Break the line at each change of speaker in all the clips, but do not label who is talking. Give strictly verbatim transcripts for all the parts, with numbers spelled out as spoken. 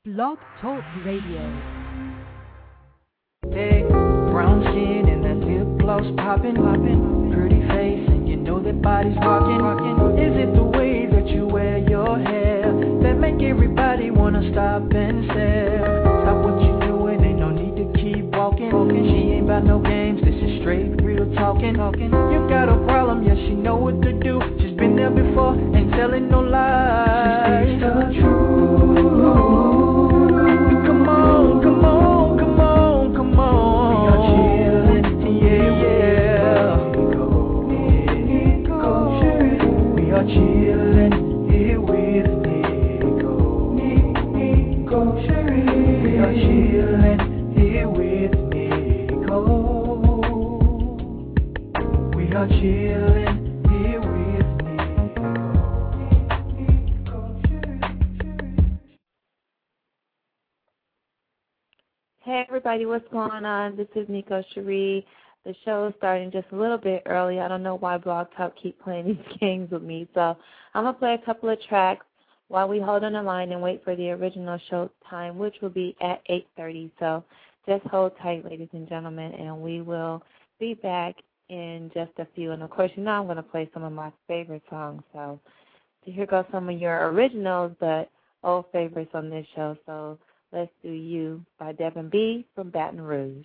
Blog Talk Radio.
Hey, brown skin and that lip gloss popping, popping, pretty face and you know that body's rocking, rocking. Is it the way that you wear your hair that make everybody wanna stop and stare? Stop what you doing, ain't no need to keep walking. She ain't about no games, this is straight real talking. You got a problem, yeah, she know what to do. She's been there before, ain't telling no lies. She speaks the truth. Come on, come on, come on, come on. We are chillin', yeah, yeah. Nico, Nico, we are chillin' here with Nico. Nico, we are chillin' here with Nico. We are chillin' here with
Hey everybody, what's going on? This is Nico Cherie. The show is starting just a little bit early. I don't know why Blog Talk keep playing these games with me. So I'm going to play a couple of tracks while we hold on the line and wait for the original show time, which will be at eight thirty. So just hold tight, ladies and gentlemen, and we will be back in just a few. And, of course, you know I'm going to play some of my favorite songs. So here goes some of your originals, but old favorites on this show. So let's do You by Devin B. from Baton Rouge.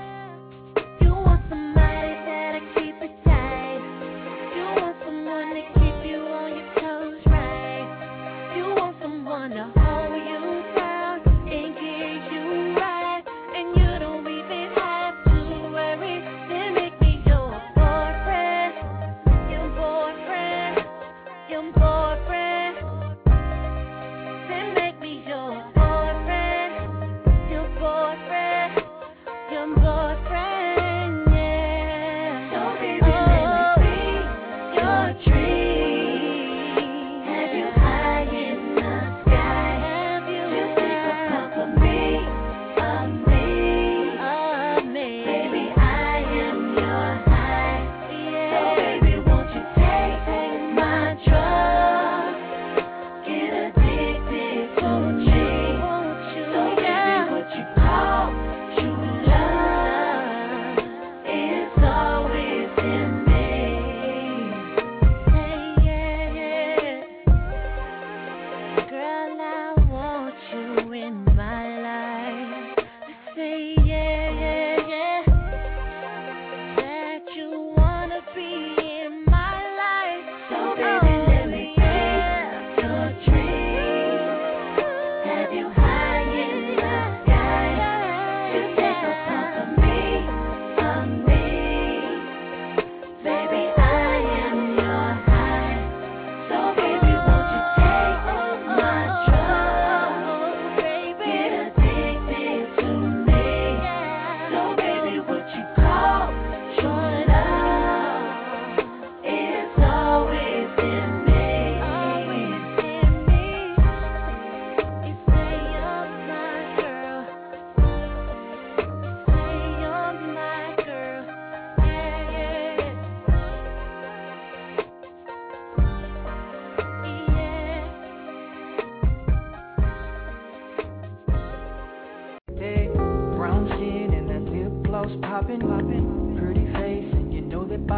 Somebody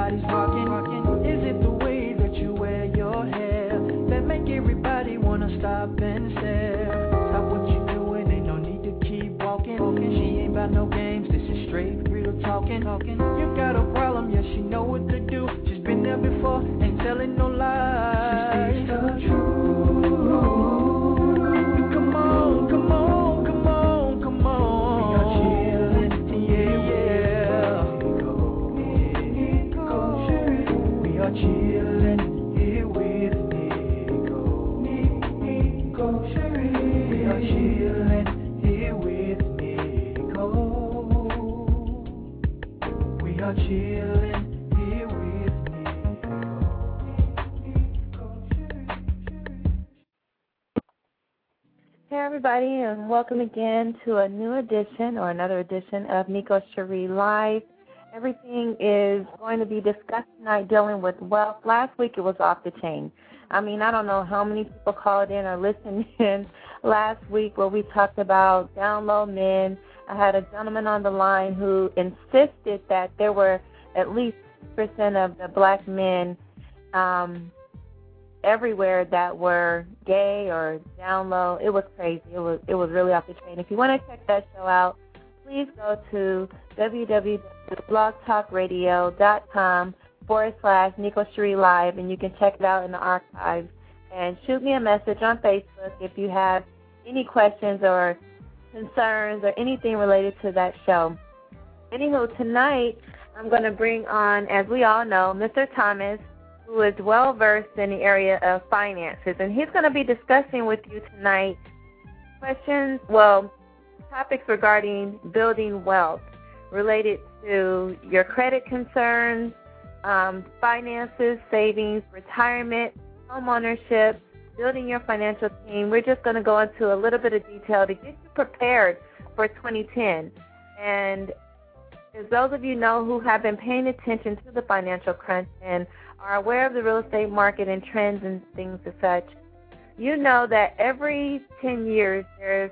everybody's rocking? Is it the way that you wear your hair that make everybody wanna stop and stare? Stop what you doing, ain't no need to keep walking. She ain't about no games, this is straight real talking. You got a problem, yeah, she know what to do. She's been there before, ain't telling no lies. She speaks the truth. Come on, come on, come on, come on. We are chillin', yeah, yeah. We are chillin' here with Nico. Nico Cherie. We are chillin' here with Nico. We are chillin'.
Hey everybody, and welcome again to a new edition or another edition of Nico Cherie Live. Everything is going to be discussed tonight dealing with wealth. Last week it was off the chain. I mean, I don't know how many people called in or listened in last week where we talked about down low men. I had a gentleman on the line who insisted that there were at least six percent of the black men um, everywhere that were gay or down low. It was crazy. It was it was really off the chain. If you want to check that show out, please go to www.blogtalkradio.com forward slash Nico Cherie Live, and you can check it out in the archives. And shoot me a message on Facebook if you have any questions or concerns or anything related to that show. Anywho, tonight I'm going to bring on, as we all know, Mister Thomas, who is well-versed in the area of finances. And he's going to be discussing with you tonight questions, well, topics regarding building wealth related to your credit concerns, um, finances, savings, retirement, home ownership, building your financial team. We're just going to go into a little bit of detail to get you prepared for twenty ten. And as those of you know who have been paying attention to the financial crunch and are aware of the real estate market and trends and things as such, you know that every ten years there's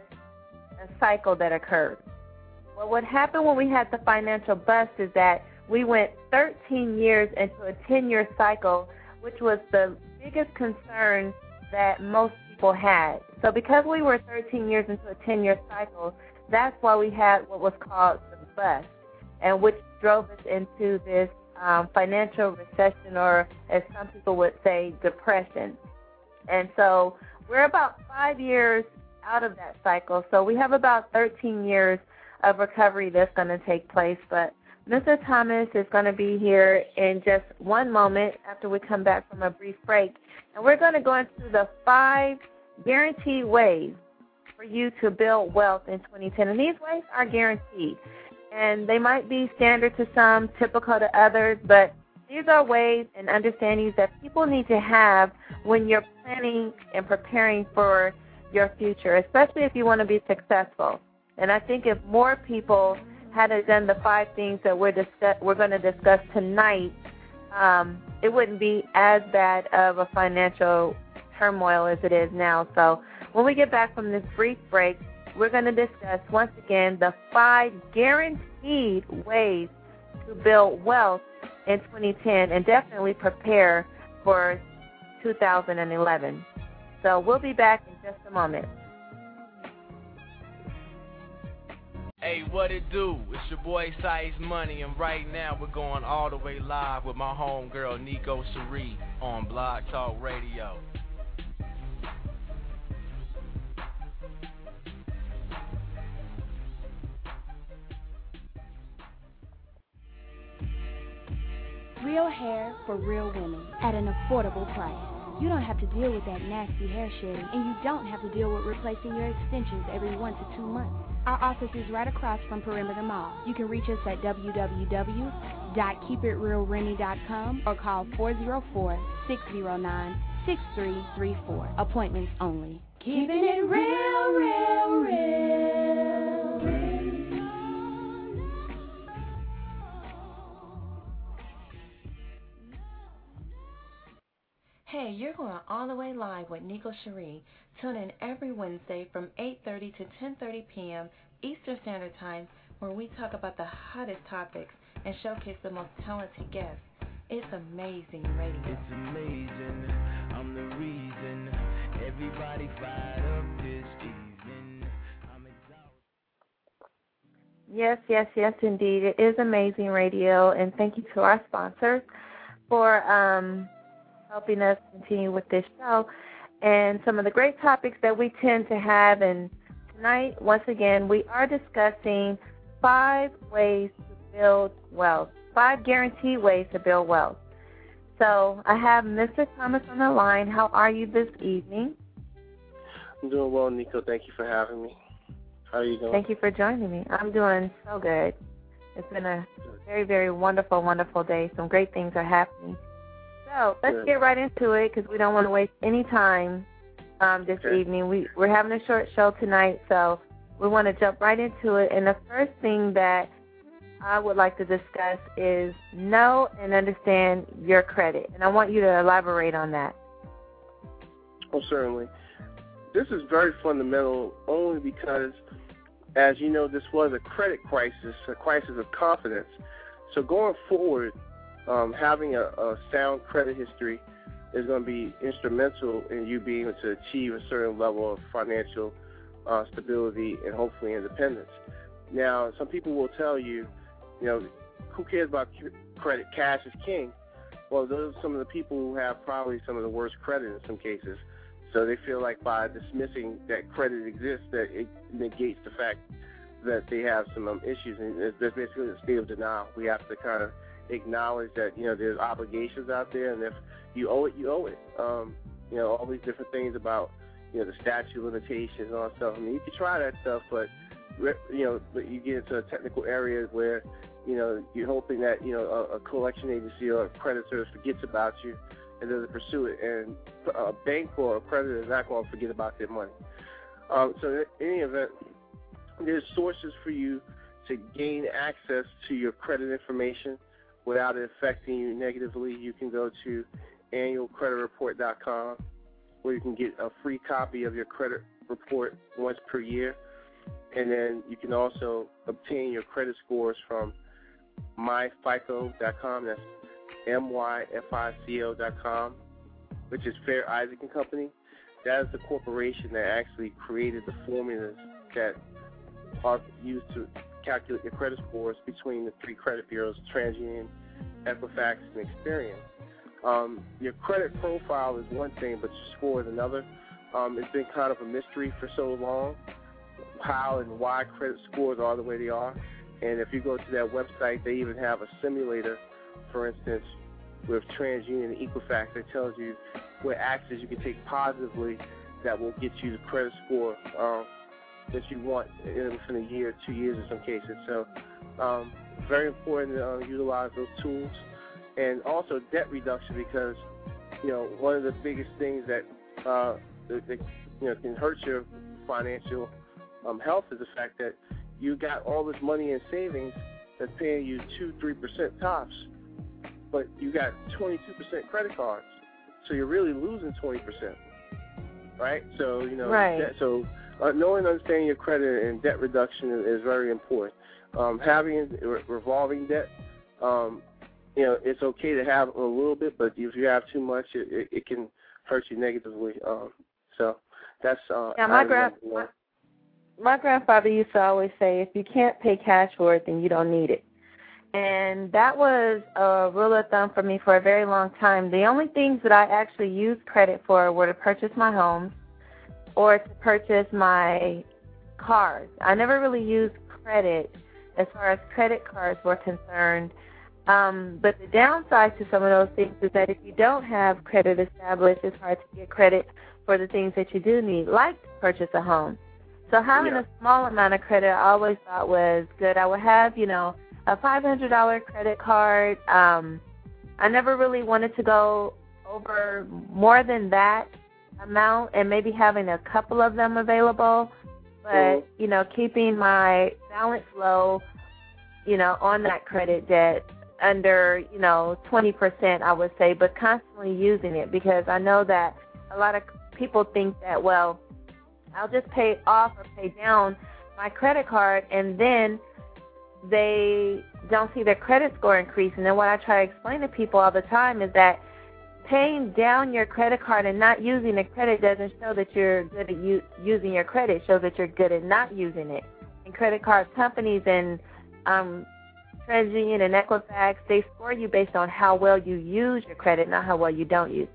a cycle that occurs. Well, what happened when we had the financial bust is that we went thirteen years into a ten-year cycle, which was the biggest concern that most people had. So because we were thirteen years into a ten-year cycle, that's why we had what was called the bust, and which drove us into this um, financial recession, or as some people would say, depression. And so we're about five years out of that cycle. So we have about thirteen years of recovery that's going to take place. But Mister Thomas is going to be here in just one moment after we come back from a brief break. And we're going to go into the five guaranteed ways for you to build wealth in twenty ten. And these ways are guaranteed. And they might be standard to some, typical to others, but these are ways and understandings that people need to have when you're planning and preparing for your future, especially if you want to be successful. And I think if more people had done the five things that we're discuss- we're going to discuss tonight, um, it wouldn't be as bad of a financial turmoil as it is now. So when we get back from this brief break, we're going to discuss, once again, the five guaranteed ways to build wealth in twenty ten and definitely prepare for two thousand eleven. So we'll be back in just a moment.
Hey, what it do? It's your boy Size Money, and right now we're going all the way live with my homegirl Nico Cherie on Blog Talk Radio.
Real hair for real women at an affordable price. You don't have to deal with that nasty hair shedding, and you don't have to deal with replacing your extensions every one to two months. Our office is right across from Perimeter Mall. You can reach us at w w w dot keep it real rennie dot com or call four oh four, six oh nine, six three three four. Appointments only.
Keeping it real, real, real, real.
Hey, you're going all the way live with Nico Cherie. Tune in every Wednesday from eight thirty to ten thirty p.m. Eastern Standard Time, where we talk about the hottest topics and showcase the most talented guests. It's amazing radio.
It's amazing. I'm the reason everybody fired up this evening. I'm exhausted.
Yes, yes, yes, indeed. It is amazing radio, and thank you to our sponsors for um, helping us continue with this show and some of the great topics that we tend to have. And tonight, once again, we are discussing five ways to build wealth, five guaranteed ways to build wealth. So I have Mister Thomas on the line. How are you this evening?
I'm doing well, Nico. Thank you for having me. How are you doing?
Thank you for joining me. I'm doing so good. It's been a very, very wonderful, wonderful day. Some great things are happening. So let's
Good.
get right into it because we don't want to waste any time um, this
Okay.
evening. We, we're having a short show tonight, so we want to jump right into it. And the first thing that I would like to discuss is know and understand your credit. And I want you to elaborate on that.
Oh, certainly. This is very fundamental only because, as you know, this was a credit crisis, a crisis of confidence. So going forward, um, having a, a sound credit history is going to be instrumental in you being able to achieve a certain level of financial uh, stability and hopefully independence. Now, some people will tell you, you know, who cares about credit? Cash is king. Well, those are some of the people who have probably some of the worst credit in some cases. So they feel like by dismissing that credit exists, that it negates the fact that they have some um, issues. And it's basically a state of denial. We have to kind of acknowledge that, you know, there's obligations out there, and if you owe it, you owe it. Um, you know, all these different things about, you know, the statute of limitations and all that stuff. I mean, you can try that stuff, but, you know, but you get into technical areas where, you know, you're hoping that, you know, a, a collection agency or a credit service forgets about you and doesn't pursue it. And a bank or a creditor is not going to forget about their money. Um, so in any event, there's sources for you to gain access to your credit information without it affecting you negatively. You can go to annual credit report dot com where you can get a free copy of your credit report once per year. And then you can also obtain your credit scores from my fico dot com. That's M Y F I C O dot com, which is Fair Isaac and Company. That is the corporation that actually created the formulas that are used to calculate your credit scores between the three credit bureaus, TransUnion, Equifax, and Experian. Um, your credit profile is one thing, but your score is another. Um, it's been kind of a mystery for so long how and why credit scores are the way they are. And if you go to their website, they even have a simulator, for instance, with TransUnion and Equifax that tells you what actions you can take positively that will get you the credit score um, that you want within a year, two years in some cases. So um, very important to uh, utilize those tools. And also debt reduction, because, you know, one of the biggest things that, uh, that, that you know, can hurt your financial um, health is the fact that you got all this money in savings that's paying you two, three percent tops, but you got twenty-two percent credit cards, so you're really losing twenty percent, right? So you know,
right.
That, so uh, knowing and understanding your credit and debt reduction is, is very important. Um, having re- revolving debt, um, you know, it's okay to have a little bit, but if you have too much, it, it, it can hurt you negatively. Um, so that's uh,
yeah, my grand. My grandfather used to always say, if you can't pay cash for it, then you don't need it. And that was a rule of thumb for me for a very long time. The only things that I actually used credit for were to purchase my homes or to purchase my cars. I never really used credit as far as credit cards were concerned. Um, but the downside to some of those things is that if you don't have credit established, it's hard to get credit for the things that you do need, like to purchase a home. So having
yeah.
a small amount of credit I always thought was good. I would have, you know, a five hundred dollars credit card. Um, I never really wanted to go over more than that amount and maybe having a couple of them available. But,
mm-hmm.
you know, keeping my balance low, you know, on that credit debt under, you know, twenty percent, I would say, but constantly using it because I know that a lot of people think that, well, I'll just pay off or pay down my credit card and then they don't see their credit score increase. And then what I try to explain to people all the time is that paying down your credit card and not using the credit doesn't show that you're good at u- using your credit. It shows that you're good at not using it. And credit card companies and um, TransUnion and Equifax, they score you based on how well you use your credit, not how well you don't use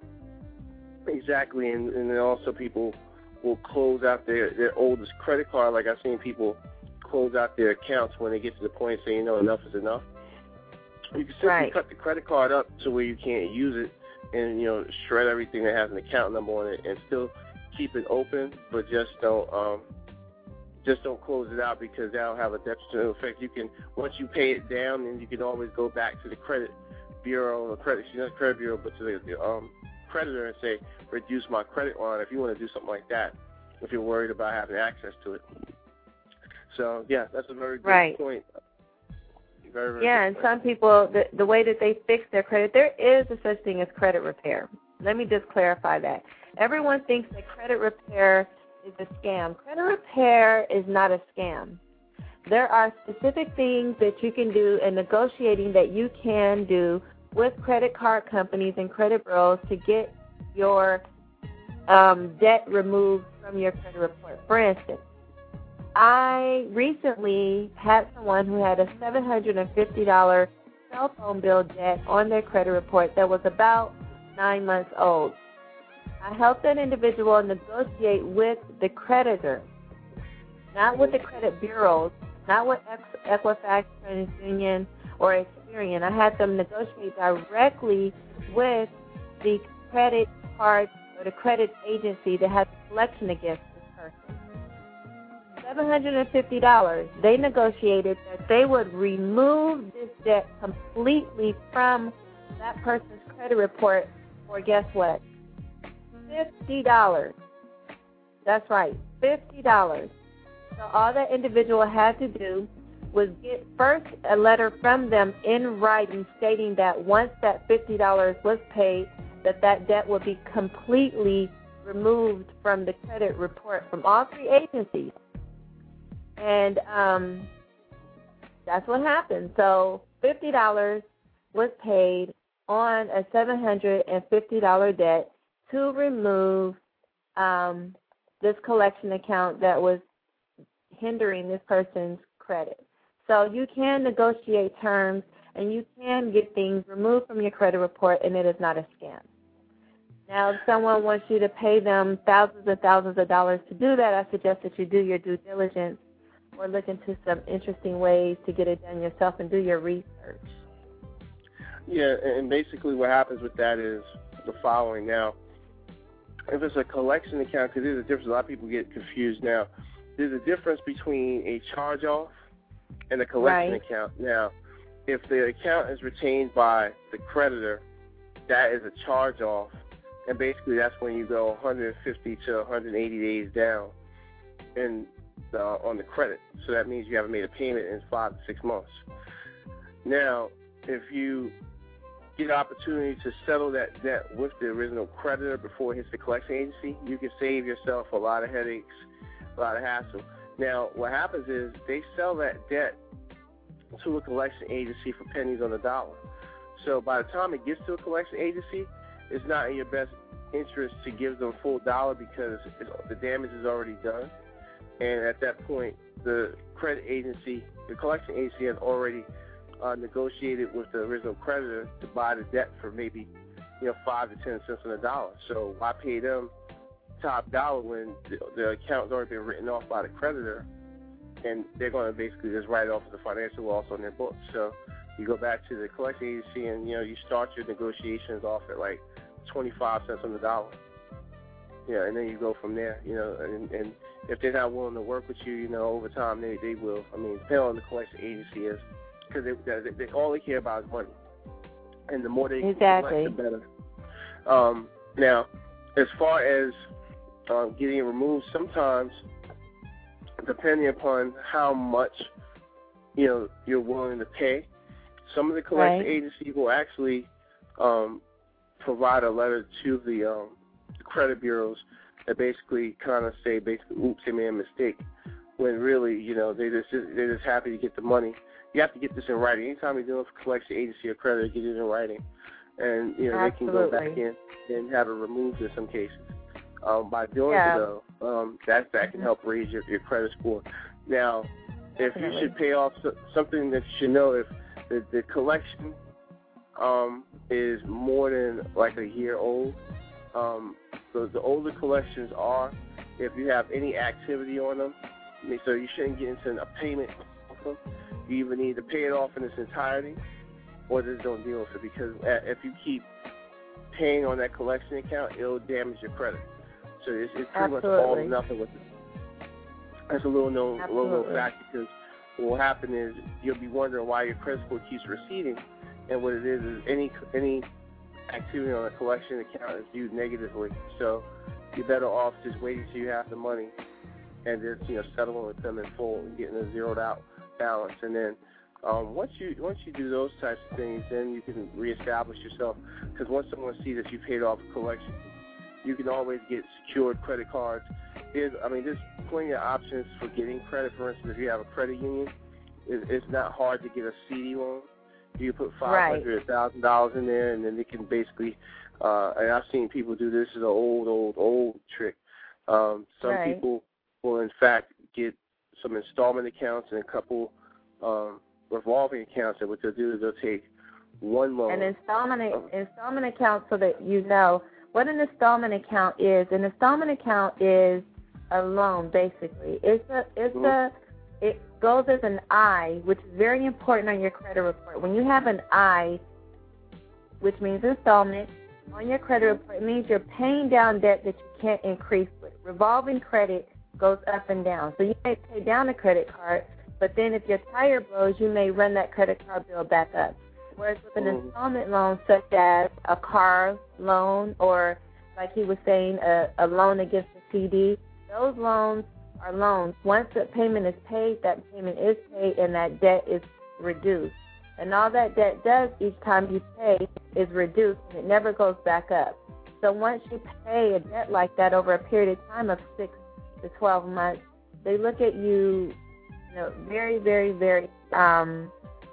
it.
Exactly, and, and then also people will close out their, their oldest credit card. Like I've seen people close out their accounts when they get to the point saying, you know, enough is enough. You can simply
right.
cut the credit card up to where you can't use it and, you know, shred everything that has an account number on it and still keep it open, but just don't um, just don't close it out because that'll have a detrimental effect. You can, once you pay it down, then you can always go back to the credit bureau, or credit, not credit bureau, but to the, the um, creditor and say, reduce my credit line if you want to do something like that, if you're worried about having access to it. So, yeah, that's a very good
right.
point. Very, very
yeah,
good
and
point.
some people, the, the way that they fix their credit, there is a such thing as credit repair. Let me just clarify that. Everyone thinks that credit repair is a scam. Credit repair is not a scam. There are specific things that you can do in negotiating that you can do with credit card companies and credit bureaus to get your um, debt removed from your credit report. For instance, I recently had someone who had a seven hundred fifty dollars cell phone bill debt on their credit report that was about nine months old. I helped that individual negotiate with the creditor, not with the credit bureaus, not with Equifax, TransUnion, or Experian. I had them negotiate directly with the credit card or the credit agency that has a collection against this person. seven hundred fifty dollars. They negotiated that they would remove this debt completely from that person's credit report for, guess what, fifty dollars. That's right, fifty dollars. So all that individual had to do was get first a letter from them in writing stating that once that fifty dollars was paid, that that debt would be completely removed from the credit report from all three agencies. And um, that's what happened. So fifty dollars was paid on a seven hundred fifty dollars debt to remove um, this collection account that was hindering this person's credit. So you can negotiate terms and you can get things removed from your credit report, and it is not a scam. Now, if someone wants you to pay them thousands and thousands of dollars to do that, I suggest that you do your due diligence or look into some interesting ways to get it done yourself and do your research.
Yeah, and basically what happens with that is the following. Now, if it's a collection account, because there's a difference, a lot of people get confused now. There's a difference between a charge-off and a collection
right.
account. Now, if the account is retained by the creditor, that is a charge-off, and basically that's when you go one hundred fifty to one hundred eighty days down in uh, on the credit. So that means you haven't made a payment in five to six months. Now, if you get an opportunity to settle that debt with the original creditor before it hits the collection agency, you can save yourself a lot of headaches, a lot of hassle. Now, what happens is they sell that debt to a collection agency for pennies on the dollar. So by the time it gets to a collection agency, it's not in your best interest to give them full dollar because the damage is already done. And at that point, the credit agency, the collection agency has already uh, negotiated with the original creditor to buy the debt for maybe, you know, five to ten cents on the dollar. So why pay them top dollar when the, the account's already been written off by the creditor, and they're going to basically just write it off as a financial loss on their books. So you go back to the collection agency and, you know, you start your negotiations off at like twenty-five cents on the dollar. Yeah, and then you go from there, you know, and, and if they're not willing to work with you, you know, over time, they, they will. I mean, depending on the collection agency is, because they, they, they, all they care about is money. And the more they
exactly.
collect, the better. Um, now, as far as um, getting it removed, sometimes, depending upon how much, you know, you're willing to pay, some of the collection
right.
agencies will actually um, provide a letter to the um, credit bureaus that basically kind of say, basically, oops, they made a mistake. when really, you know, they just they're just happy to get the money. You have to get this in writing. Anytime you're doing for collection agency or credit, get it in writing, and you know
Absolutely.
they can go back in and have it removed in some cases. Um, by doing
yeah.
so, um, that that can help raise your, your credit score. Now, if
Definitely.
you should pay off so, something that you should know, if the, the collection um, is more than like a year old, um, so the older collections are, if you have any activity on them, I mean, so you shouldn't get into a payment off them. You either need to pay it off in its entirety, or just don't deal with it, because if you keep paying on that collection account, it'll damage your credit. So it's, it's pretty
Absolutely.
much all or nothing with it. That's a little known, little known fact, because what will happen is you'll be wondering why your credit score keeps receding, and what it is is any any activity on a collection account is viewed negatively. So you're better off just waiting till you have the money and just, you know, settling with them in full and getting a zeroed out balance. And then um, once you once you do those types of things, then you can reestablish yourself, because once someone sees that you paid off a collection, you can always get secured credit cards. There's, I mean, there's plenty of options for getting credit. For instance, if you have a credit union, it, it's not hard to get a C D loan. You can put five hundred thousand dollars in there, and then they can basically. Uh, and I've seen people do this. This is an old, old, old trick. Um, some
right.
people will, in fact, get some installment accounts and a couple um, revolving accounts. And what they'll do is they'll take one loan.
An installment installment account, so that you know what an installment account is. An installment account is a loan, basically. It's a it's mm-hmm. a it goes as an I, which is very important on your credit report. When you have an I, which means installment, on your credit report, it means you're paying down debt that you can't increase with. Revolving credit goes up and down. So you may pay down a credit card, but then if your tire blows, you may run that credit card bill back up. Whereas with an mm-hmm. installment loan, such as a car loan or, like he was saying, a, a loan against a C D, those loans are loans. Once the payment is paid, that payment is paid and that debt is reduced. And all that debt does each time you pay is reduced, and it never goes back up. So once you pay a debt like that over a period of time of six to twelve months, they look at you, you know, very, very, very, um,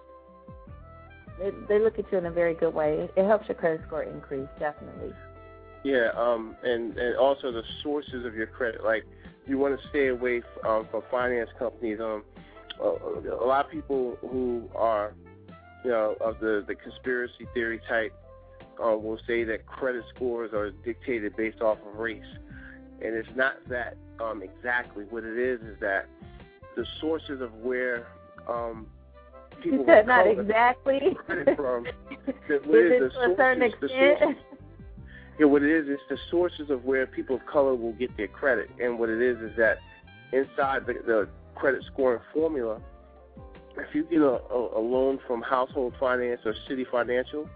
they, they look at you in a very good way. It helps your credit score increase, definitely.
Yeah, um, and, and also the sources of your credit. Like, you want to stay away from, um, from finance companies. Um, a, a lot of people who are, you know, of the, the conspiracy theory type uh, will say that credit scores are dictated based off of race. And it's not that um, exactly. What it is is that the sources of where um, people
you said not
color
exactly.
credit from. The, what
is
is
it
the
to a certain
sources, the
extent?
sources, yeah, what it is is the sources of where people of color will get their credit. And what it is is that inside the, the credit scoring formula, if you get a, a, a loan from Household Finance or City Financial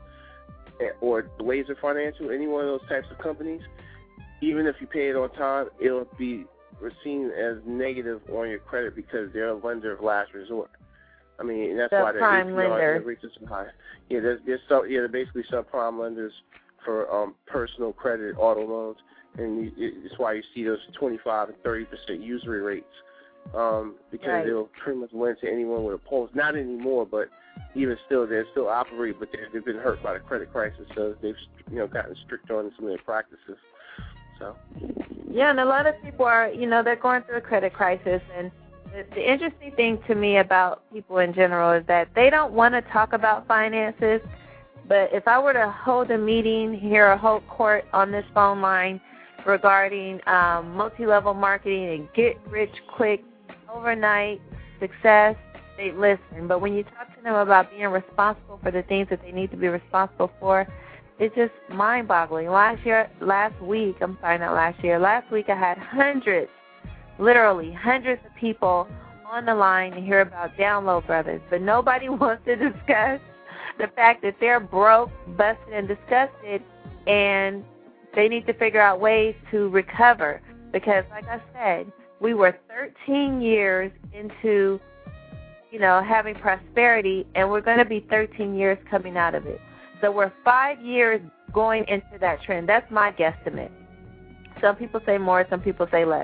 or Blazer Financial, any one of those types of companies, even if you pay it on time, it'll be seen as negative on your credit because they're a lender of last resort. I mean, that's
the
why they're
prime lender.
rates are so high. Yeah, there's, there's so, yeah, they're basically subprime lenders for um, personal credit, auto loans, and you, it's why you see those twenty-five and thirty percent usury rates. Um, because
right.
they'll pretty much lend to anyone with a pulse. Not anymore, but even still, they're still operating, but they've been hurt by the credit crisis, so they've, you know, gotten strict on some of their practices. So.
Yeah, and a lot of people are, you know, they're going through a credit crisis, and the, the interesting thing to me about people in general is that they don't want to talk about finances, but if I were to hold a meeting here or hold court on this phone line regarding um, multi-level marketing and get-rich-quick overnight success, they listen. But when you talk to them about being responsible for the things that they need to be responsible for, it's just mind-boggling. Last year, last week, I'm sorry, not last year, last week I had hundreds, literally hundreds of people on the line to hear about Download Brothers, but nobody wants to discuss the fact that they're broke, busted, and disgusted, and they need to figure out ways to recover because, like I said, we were thirteen years into, you know, having prosperity, and we're going to be thirteen years coming out of it. So we're five years going into that trend. That's my guesstimate. Some people say more, some people say less.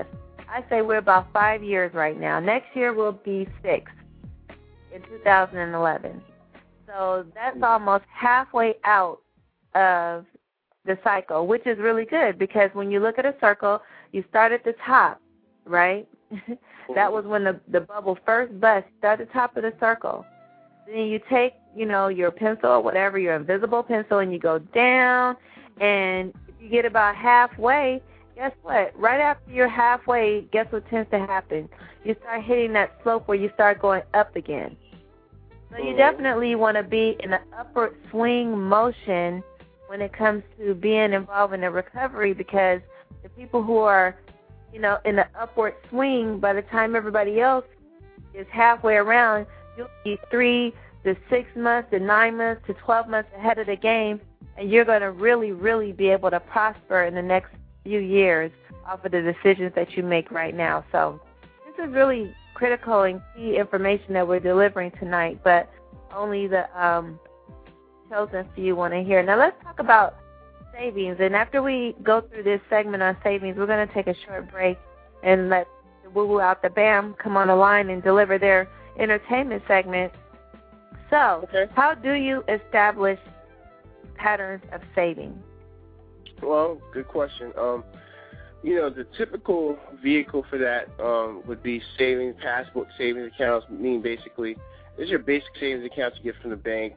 I say we're about five years right now. Next year will be six in two thousand eleven. So that's almost halfway out of the cycle, which is really good because when you look at a circle, you start at the top, right? That was when the, the bubble first burst. Start at the top of the circle. Then you take, you know, your pencil or whatever, your invisible pencil, and you go down. And if you get about halfway, guess what? Right after you're halfway, guess what tends to happen? You start hitting that slope where you start going up again. So you definitely want to be in an upward swing motion when it comes to being involved in a recovery because the people who are, you know, in the upward swing, by the time everybody else is halfway around, you'll be three to six months to nine months to twelve months ahead of the game, and you're going to really, really be able to prosper in the next few years off of the decisions that you make right now. So this is really critical and key information that we're delivering tonight, but only the um, chosen few want to hear. Now let's talk about savings, and after we go through this segment on savings, we're going to take a short break and let the woo-woo out the bam come on the line and deliver their entertainment segment. So okay. How do you establish patterns of saving?
Well, good question. Um, you know, the typical vehicle for that um, would be savings, passbook savings accounts, meaning basically it's your basic savings accounts you get from the bank,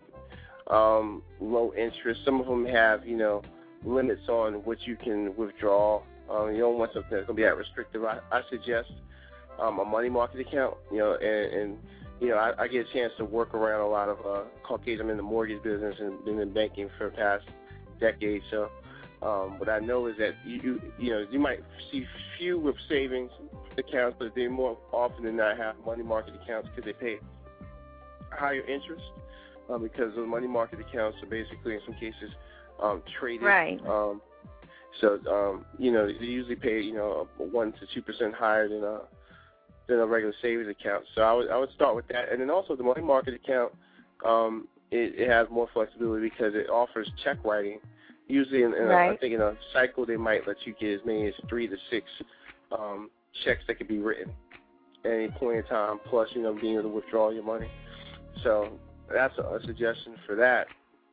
um, low interest. Some of them have, you know, limits on what you can withdraw. Um, you don't want something that's going to be that restrictive. I, I suggest um, a money market account, you know, and, and you know, I, I get a chance to work around a lot of uh, Caucasians. I'm in the mortgage business and been in banking for the past decade. So um, what I know is that you, you, you know, you might see few with savings accounts, but they more often than not have money market accounts because they pay higher interest uh, because those money market accounts are basically, in some cases, um, traded.
Right.
Um, so, um, you know, they usually pay, you know, one to two percent higher than a than a regular savings account. So I would I would start with that, and then also the money market account. Um, it, it has more flexibility because it offers check writing. Usually, in, in
right.
a, I think in a cycle, they might let you get as many as three to six um, checks that could be written at any point in time. Plus, you know, being able to withdraw your money. So that's a, a suggestion for that.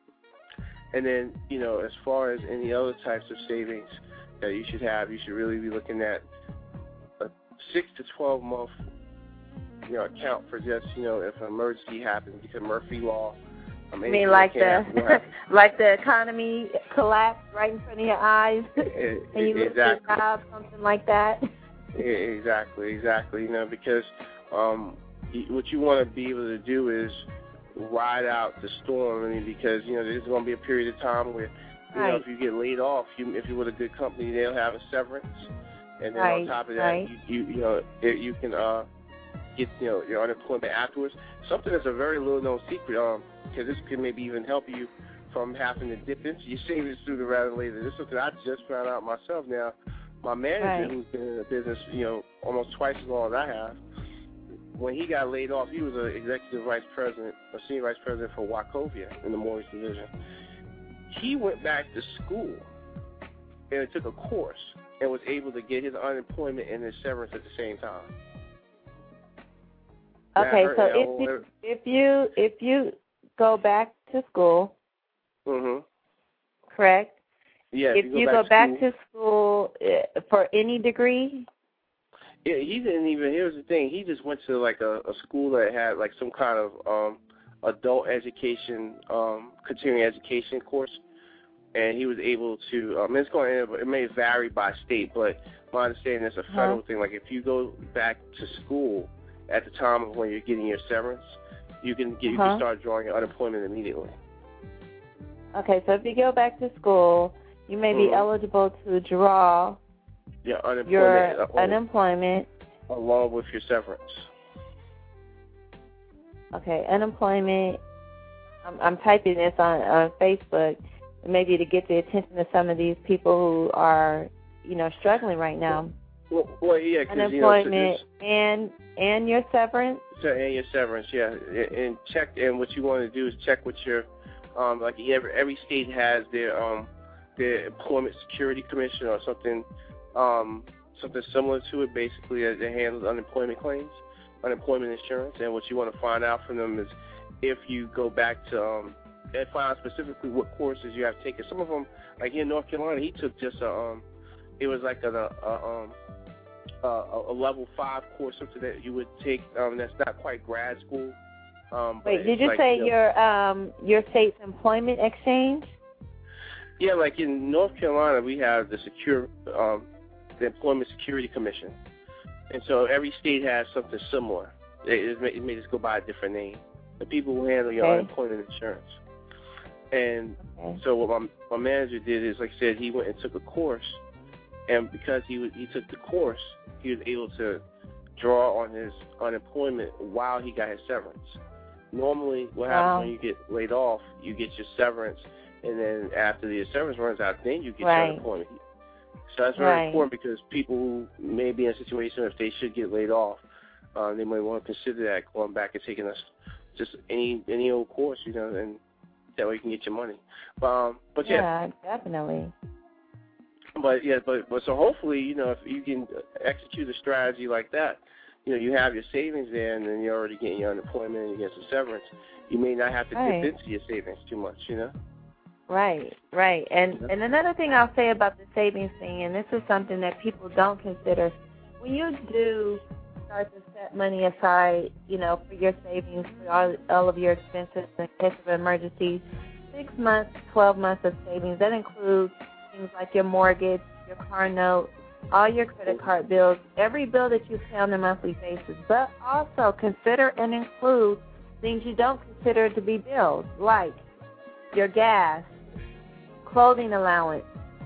And then, you know, as far as any other types of savings that you should have, you should really be looking at a six to twelve month, you know, account for just, you know, if an emergency happens because Murphy Law. I mean,
you mean like the like the economy collapsed right in front of your eyes,
it,
and you lose
exactly.
your job, something like that.
Exactly, exactly. You know, because um, what you want to be able to do is ride out the storm. I mean, because you know there's going to be a period of time where, you
right.
know, if you get laid off, you, if you're with a good company, they'll have a severance, and then
right.
on top of that,
right.
you, you you know you can uh, get you know your unemployment afterwards. Something that's a very little known secret, um, because this could maybe even help you from having to dip into your savings sooner rather than later. This is something I just found out myself now. My manager,
right.
who's been in the business, you know, almost twice as long as I have, when he got laid off, he was an executive vice president, a senior vice president for Wachovia in the mortgage division. He went back to school and took a course and was able to get his unemployment and his severance at the same time.
Okay, so if you, if you if you go back to school,
mm-hmm.
correct?
Yeah.
If, if you, go,
you
back,
go
back to school uh, for any degree.
Yeah, he didn't even. Here's the thing. He just went to like a, a school that had like some kind of um, adult education, um, continuing education course, and he was able to. Um, it's going. It may vary by state, but my understanding is a federal uh-huh. thing. Like if you go back to school at the time of when you're getting your severance, you can get, uh-huh. you can start drawing your unemployment immediately.
Okay, so if you go back to school, you may mm-hmm. be eligible to draw
yeah, unemployment,
your
uh,
unemployment
along with your severance.
Okay, unemployment. I'm, I'm typing this on, on Facebook, maybe to get the attention of some of these people who are, you know, struggling right now.
Well, well yeah, because
unemployment
you know, so
and and your severance.
So and your severance, yeah, and check. And what you want to do is check with your, um, like every every state has their um their employment security commission or something, um, something similar to it. Basically, uh, they handle unemployment claims, unemployment insurance, and what you want to find out from them is if you go back to um, and find out specifically what courses you have taken. Some of them, like here in North Carolina, he took just a um, it was like a, a, a um. Uh, a level five course, something that you would take. Um, that's not quite grad school. Um,
Wait, did you
like,
say
you know,
your um your state's employment exchange?
Yeah, like in North Carolina, we have the secure, um, the Employment Security Commission, and so every state has something similar. It, it, may, it may just go by a different name. The people who handle your
Okay.
unemployment insurance. And
Okay.
so what my my manager did is, like I said, he went and took a course. And because he was, he took the course, he was able to draw on his unemployment while he got his severance. Normally, what happens
Wow.
when you get laid off, you get your severance, and then after the severance runs out, then you get
Right.
your unemployment. So that's very
Right.
important because people who may be in a situation if they should get laid off, uh, they might want to consider that going back and taking us just any any old course, you know, and that way you can get your money. Um, but yeah.
Yeah, definitely.
But yeah, but but so hopefully, you know, if you can execute a strategy like that, you know, you have your savings there, and then you're already getting your unemployment and you get some severance. You may not have to
Right.
dip into your savings too much, you know.
Right, right. And and another thing I'll say about the savings thing, and this is something that people don't consider, when you do start to set money aside, you know, for your savings, for all, all of your expenses in case of emergencies, six months, twelve months of savings, that includes things like your mortgage, your car note, all your credit card bills, every bill that you pay on a monthly basis. But also consider and include things you don't consider to be bills, like your gas, clothing allowance,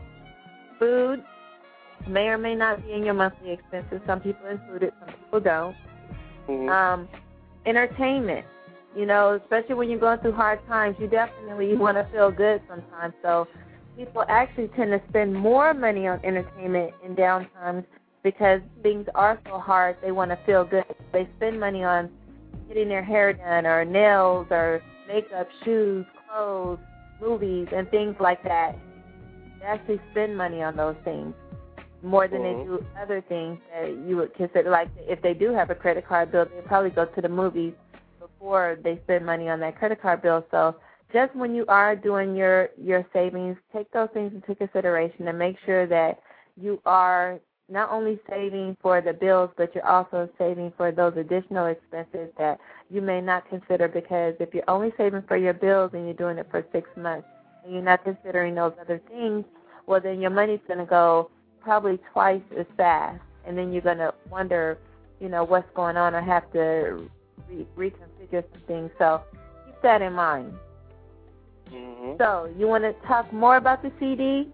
food, may or may not be in your monthly expenses. Some people include it, some people don't.
Mm-hmm.
Um, entertainment, you know, especially when you're going through hard times, you definitely want to feel good sometimes. So people actually tend to spend more money on entertainment in downtimes because things are so hard, they want to feel good. They spend money on getting their hair done or nails or makeup, shoes, clothes, movies, and things like that. They actually spend money on those things more than
Mhm.
they do other things that you would consider. Like if they do have a credit card bill, they probably go to the movies before they spend money on that credit card bill. So just when you are doing your, your savings, take those things into consideration and make sure that you are not only saving for the bills, but you're also saving for those additional expenses that you may not consider, because if you're only saving for your bills and you're doing it for six months and you're not considering those other things, well, then your money's going to go probably twice as fast, and then you're going to wonder, you know, what's going on or have to re- reconfigure some things. So keep that in mind.
Mm-hmm.
So, you want to talk more about the C D?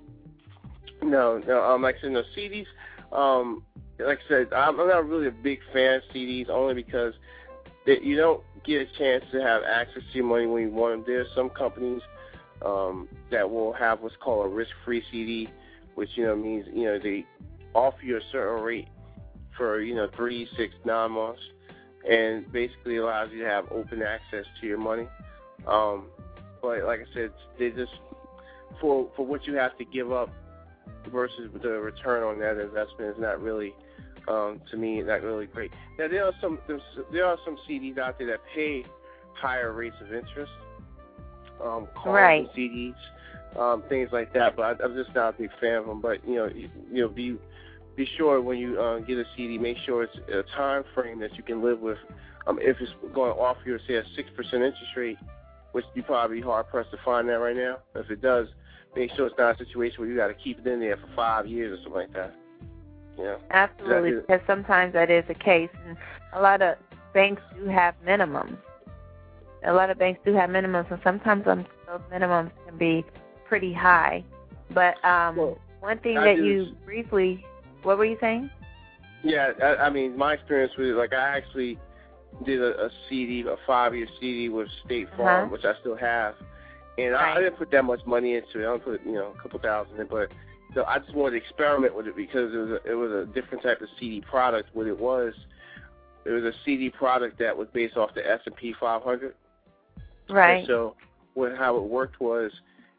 No, no. Um, like I said, no C Ds. Um, like I said, I'm, I'm not really a big fan of C Ds, only because they, you don't get a chance to have access to your money when you want them. There are some companies um, that will have what's called a risk-free C D, which you know means you know they offer you a certain rate for you know three, six, nine months, and basically allows you to have open access to your money. Um, But like I said, they just for for what you have to give up versus the return on that investment is not really, um, to me, not really great. Now there are some there are some C Ds out there that pay higher rates of interest, um, cards
Right.
and C Ds, um, things like that. But I, I'm just not a big fan of them. But you know, you, you know, be be sure when you uh, get a C D, make sure it's a time frame that you can live with. Um, if it's going to offer you, say, a six percent interest rate, which you probably hard-pressed to find that right now. If it does, make sure it's not a situation where you got to keep it in there for five years or something like that. Yeah.
Absolutely,
That is-
because sometimes that is the case. And a lot of banks do have minimums. A lot of banks do have minimums, and sometimes those minimums can be pretty high. But um,
Well,
one thing
I
that
do
you
s-
briefly, what were you saying?
Yeah, I, I mean, my experience with it, like I actually did a, a C D, a five-year C D with State Farm,
Uh-huh.
which I still have. And I,
Right.
I didn't put that much money into it. I only put, you know, a couple thousand in it. But so I just wanted to experiment with it because it was a, it was a different type of C D product. What it was, it was a C D product that was based off the S and P five hundred.
Right.
And so what, how it worked was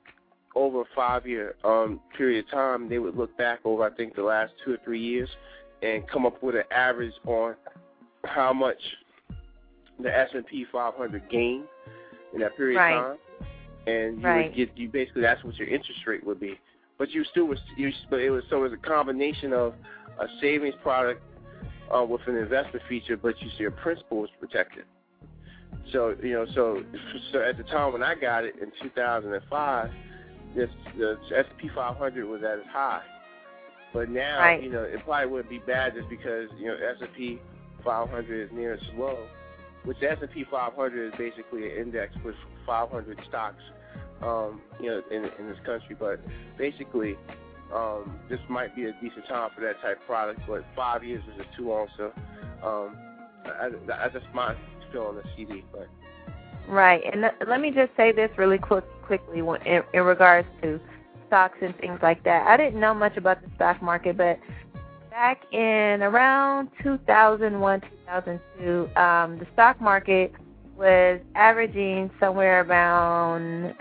over a five-year um, period of time, they would look back over, I think, the last two or three years and come up with an average on how much the S and P five hundred gained in that period
right.
of time. And you
right.
would get, you basically, that's what your interest rate would be. But you still was, you, but it was, so it was a combination of a savings product uh, with an investment feature, but you see your principal was protected. So, you know, so, so at the time when I got it in two thousand five, this, the S and P five hundred was at its high. But now,
right.
you know, it probably wouldn't be bad just because, you know, S and P five hundred is near its low, which the S and P five hundred is basically an index with five hundred stocks, um, you know, in, in this country. But basically, um, this might be a decent time for that type of product, but five years is just too long. So um, I, I, that's my feel on the C D. But.
Right, and th- let me just say this really quick, quickly in, in regards to stocks and things like that. I didn't know much about the stock market, but back in around two thousand one, two thousand two, um, the stock market was averaging somewhere around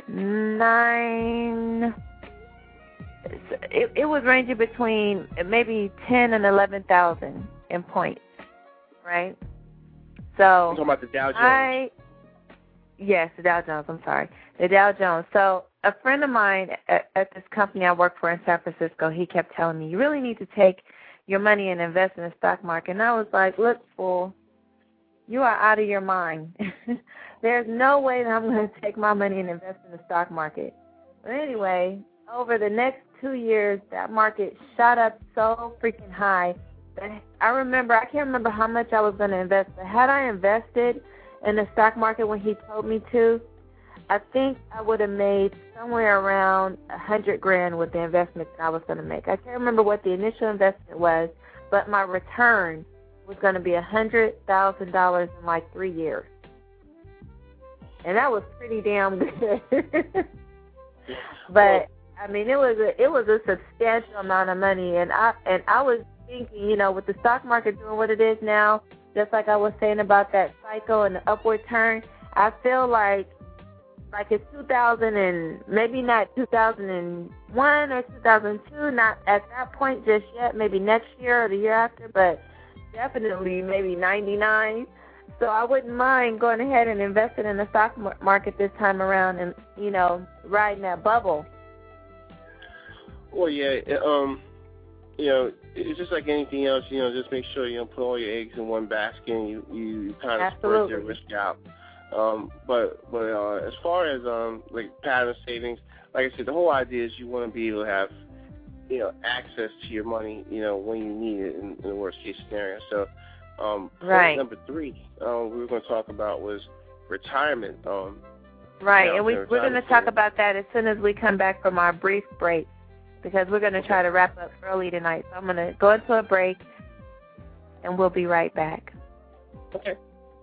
nine. It, it was ranging between maybe ten and eleven thousand in points, right? So
I'm talking about the Dow Jones.
I, yes, the Dow Jones. I'm sorry, the Dow Jones. So a friend of mine at, at this company I work for in San Francisco, he kept telling me, you really need to take your money and invest in the stock market. And I was like, look, fool, you are out of your mind. There's no way that I'm going to take my money and invest in the stock market. But anyway, over the next two years, that market shot up so freaking high that I remember, I can't remember how much I was going to invest, but had I invested in the stock market when he told me to, I think I would have made somewhere around a hundred grand with the investment that I was going to make. I can't remember what the initial investment was, but my return was going to be a hundred thousand dollars in like three years, and that was pretty damn good. But I mean, it was a it was a substantial amount of money, and I and I was thinking, you know, with the stock market doing what it is now, just like I was saying about that cycle and the upward turn, I feel like. Like in two thousand and maybe not two thousand one or two thousand two, not at that point just yet, maybe next year or the year after, but definitely maybe ninety-nine. So I wouldn't mind going ahead and investing in the stock market this time around and, you know, riding that bubble.
Well, yeah, um, you know, it's just like anything else, you know, just make sure you don't put all your eggs in one basket and you, you, you kind of spread your risk out. Um, but but uh, as far as um, like pattern savings, like I said, the whole idea is you want to be able to have, you know, access to your money, you know, when you need it in, in the worst case scenario. So, um,
right.
point number three, um, we were going to talk about was retirement. Um,
right,
you know,
and we, we're going to talk about that as soon as we come back from our brief break, because we're going to try to wrap up early tonight. So I'm going to go into a break, and we'll be right back.
Okay.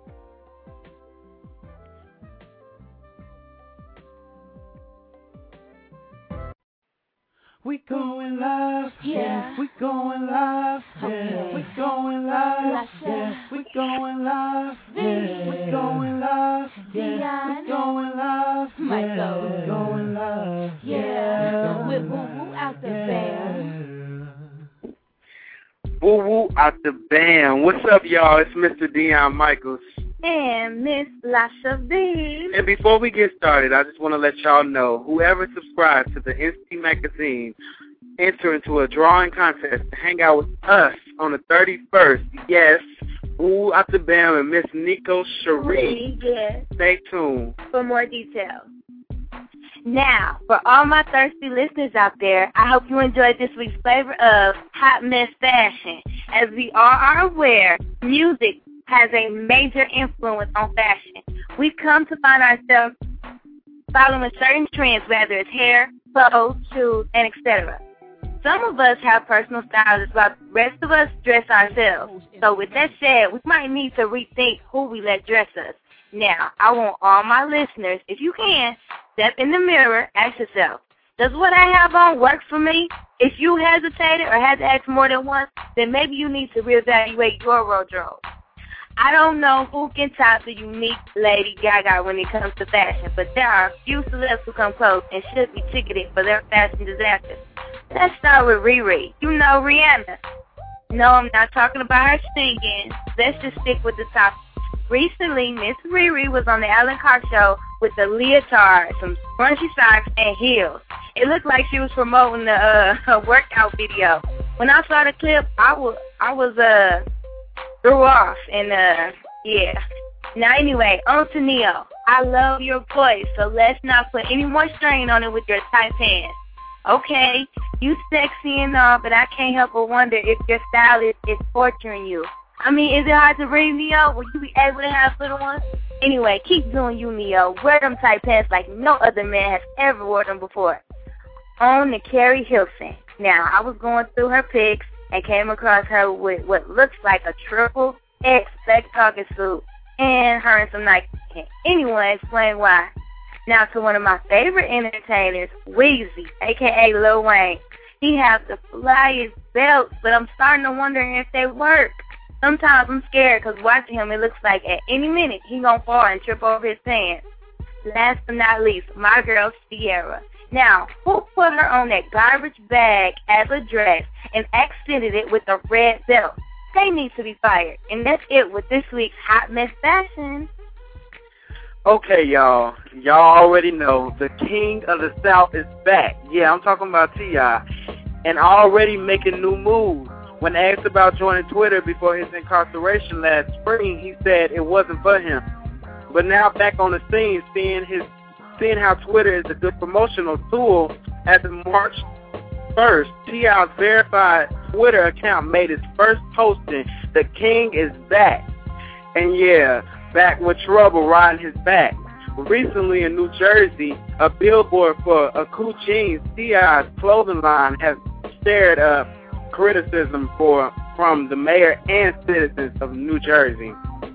We going live, yeah. We going live, yeah. We going live, yeah. We going live, yeah. We going live, yeah. We going live, yeah. We going live, yeah.
With Woo Woo out the band.
Woo Woo out the band. What's up, y'all? It's Mister Dion Michaels.
And Miss Lasha B.
And before we get started, I just want to let y'all know, whoever subscribes to the N C Magazine, enter into a drawing contest to hang out with us on the thirty-first. Yes, Woo out the band and Miss Nico Cherie.
Yes.
Stay tuned
for more details. Now, for all my thirsty listeners out there, I hope you enjoyed this week's flavor of Hot Mess Fashion. As we all are aware, music has a major influence on fashion. We've come to find ourselves following certain trends, whether it's hair, clothes, shoes, and et cetera. Some of us have personal styles, while the rest of us dress ourselves. So with that said, we might need to rethink who we let dress us. Now, I want all my listeners, if you can, step in the mirror, ask yourself, does what I have on work for me? If you hesitated or had to ask more than once, then maybe you need to reevaluate your wardrobe. I don't know who can top the unique Lady Gaga when it comes to fashion, but there are a few celebs who come close and should be ticketed for their fashion disasters. Let's start with Riri. You know Rihanna. No, I'm not talking about her singing. Let's just stick with the topic. Recently, Miss Riri was on the Alan Carr show with a leotard, some scrunchy socks, and heels. It looked like she was promoting the uh, her workout video. When I saw the clip, I was I was uh threw off, and uh yeah. Now anyway, on to Neo. I love your voice, so let's not put any more strain on it with your tight pants. Okay, you sexy and all, but I can't help but wonder if your style is, is torturing you. I mean, is it hard to breathe, Neo? Will you be able to have little ones? Anyway, keep doing you, Neo. Wear them tight pants like no other man has ever worn them before. On to Carrie Hilson. Now, I was going through her pics and came across her with what looks like a triple X black talking suit and her in some Nike. Can anyone explain why? Now to one of my favorite entertainers, Weezy, a k a. Lil Wayne. He has the flyest belts, but I'm starting to wonder if they work. Sometimes I'm scared because watching him, it looks like at any minute he gonna fall and trip over his pants. Last but not least, my girl Sierra. Now, who put her on that garbage bag as a dress and accented it with a red belt? They need to be fired. And that's it with this week's Hot Mess Fashion.
Okay, y'all. Y'all already know the King of the South is back. Yeah, I'm talking about T I And already making new moves. When asked about joining Twitter before his incarceration last spring, he said it wasn't for him. But now back on the scene, seeing his, seeing how Twitter is a good promotional tool, as of March first, T I's verified Twitter account made its first posting, "The King is back." And yeah, back with trouble riding his back. Recently in New Jersey, a billboard for Aku Jeans, T I's clothing line, has stirred up criticism for from the mayor and citizens of New Jersey.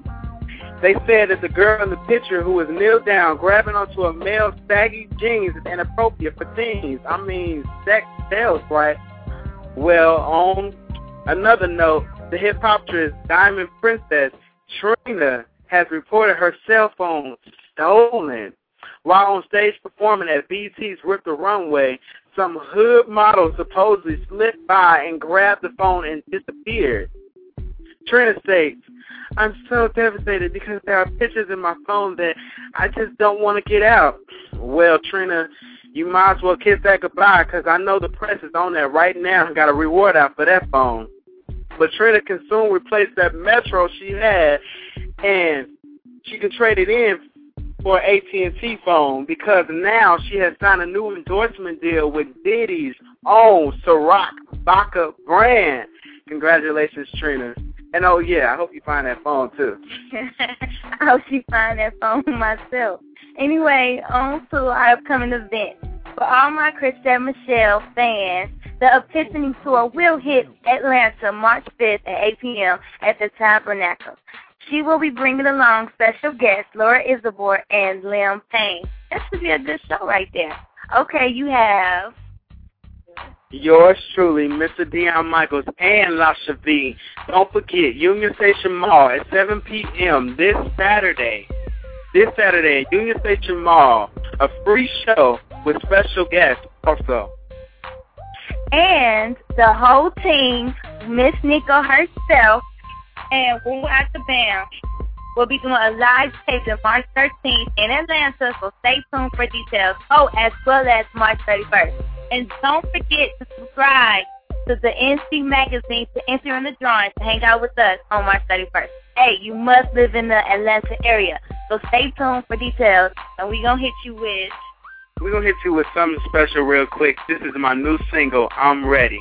They said that the girl in the picture who was kneeled down grabbing onto a male's saggy jeans is inappropriate for teens. I mean, sex sells, right? Well, on another note, the hip-hoptress Diamond Princess Trina has reported her cell phone stolen. While on stage performing at B E T's Rip the Runway, some hood model supposedly slipped by and grabbed the phone and disappeared. Trina states, "I'm so devastated because there are pictures in my phone that I just don't want to get out." Well, Trina, you might as well kiss that goodbye because I know the press is on that right now and got a reward out for that phone. But Trina can soon replace that Metro she had, and she can trade it in for an A T and T phone because now she has signed a new endorsement deal with Diddy's own Ciroc Vodka brand. Congratulations, Trina. And oh yeah, I hope you find that phone too.
I hope you find that phone myself. Anyway, on to our upcoming event. For all my Chrisette Michele fans, the Epiphany Tour will hit Atlanta March fifth at eight p.m. at the Tabernacle. She will be bringing along special guests Laura Isabor and Liam Payne. That should be a good show right there. Okay, you have
yours truly, Mister Dion Michaels and Lasha V. Don't forget, Union Station Mall at seven p.m. this Saturday. This Saturday at Union Station Mall, a free show with special guests also.
And the whole team, Miss Nico herself, and Woo at the Band will be doing a live taping March thirteenth in Atlanta, so stay tuned for details. Oh, as well as March thirty-first. And don't forget to subscribe to the N C Magazine to enter in the drawing to hang out with us on March thirty-first. Hey, you must live in the Atlanta area, so stay tuned for details, and we're going to hit you with...
We're going to hit you with something special real quick. This is my new single, I'm Ready.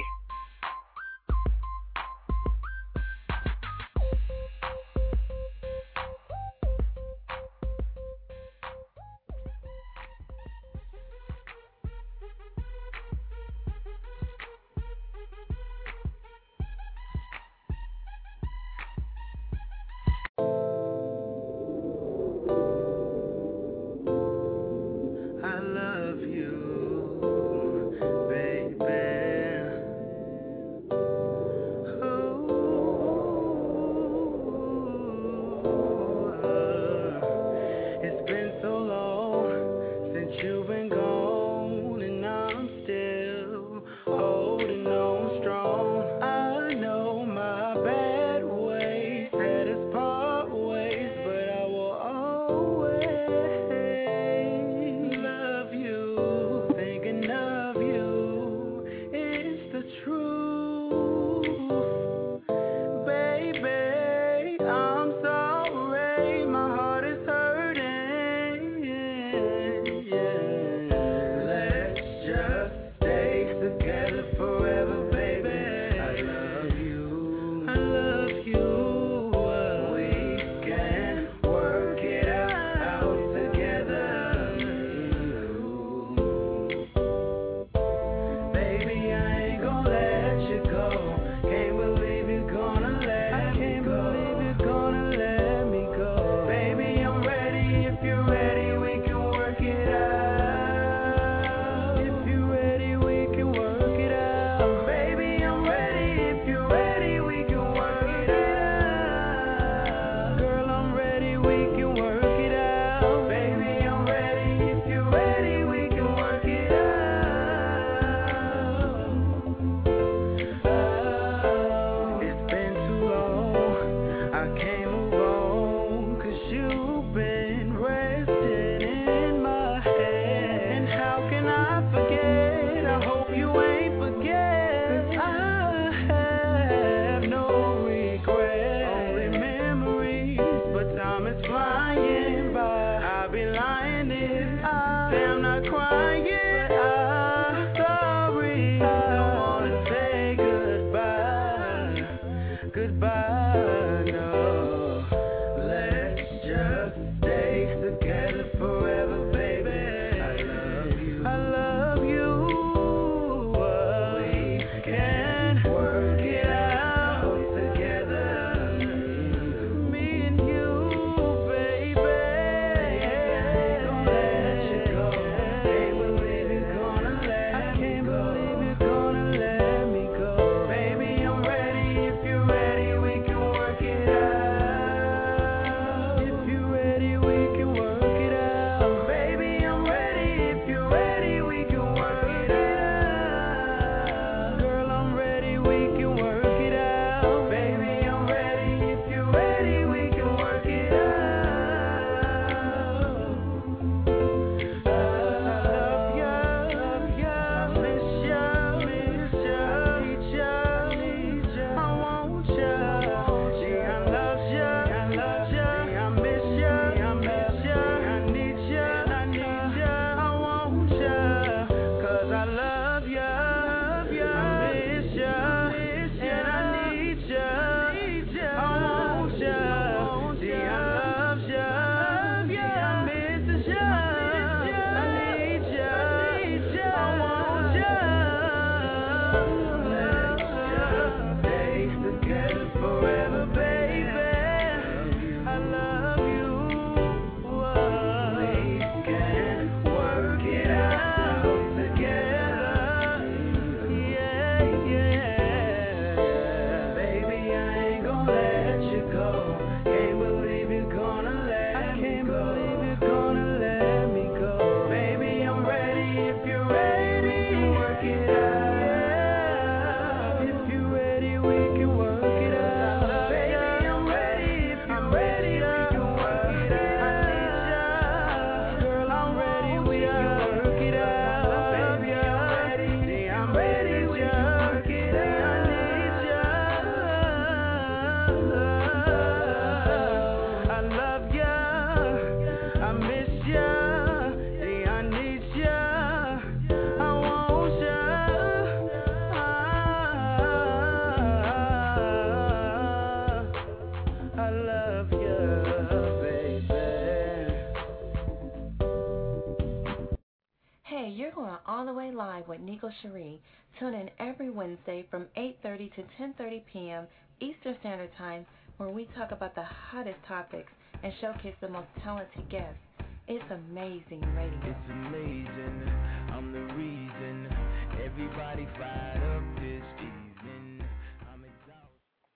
the way live with Nico Cherie. Tune in every Wednesday from eight thirty to ten thirty p.m. Eastern Standard Time, where we talk about the hottest topics and showcase the most talented guests. It's amazing radio.
It's amazing. I'm the reason everybody fired up this evening. I'm exhausted.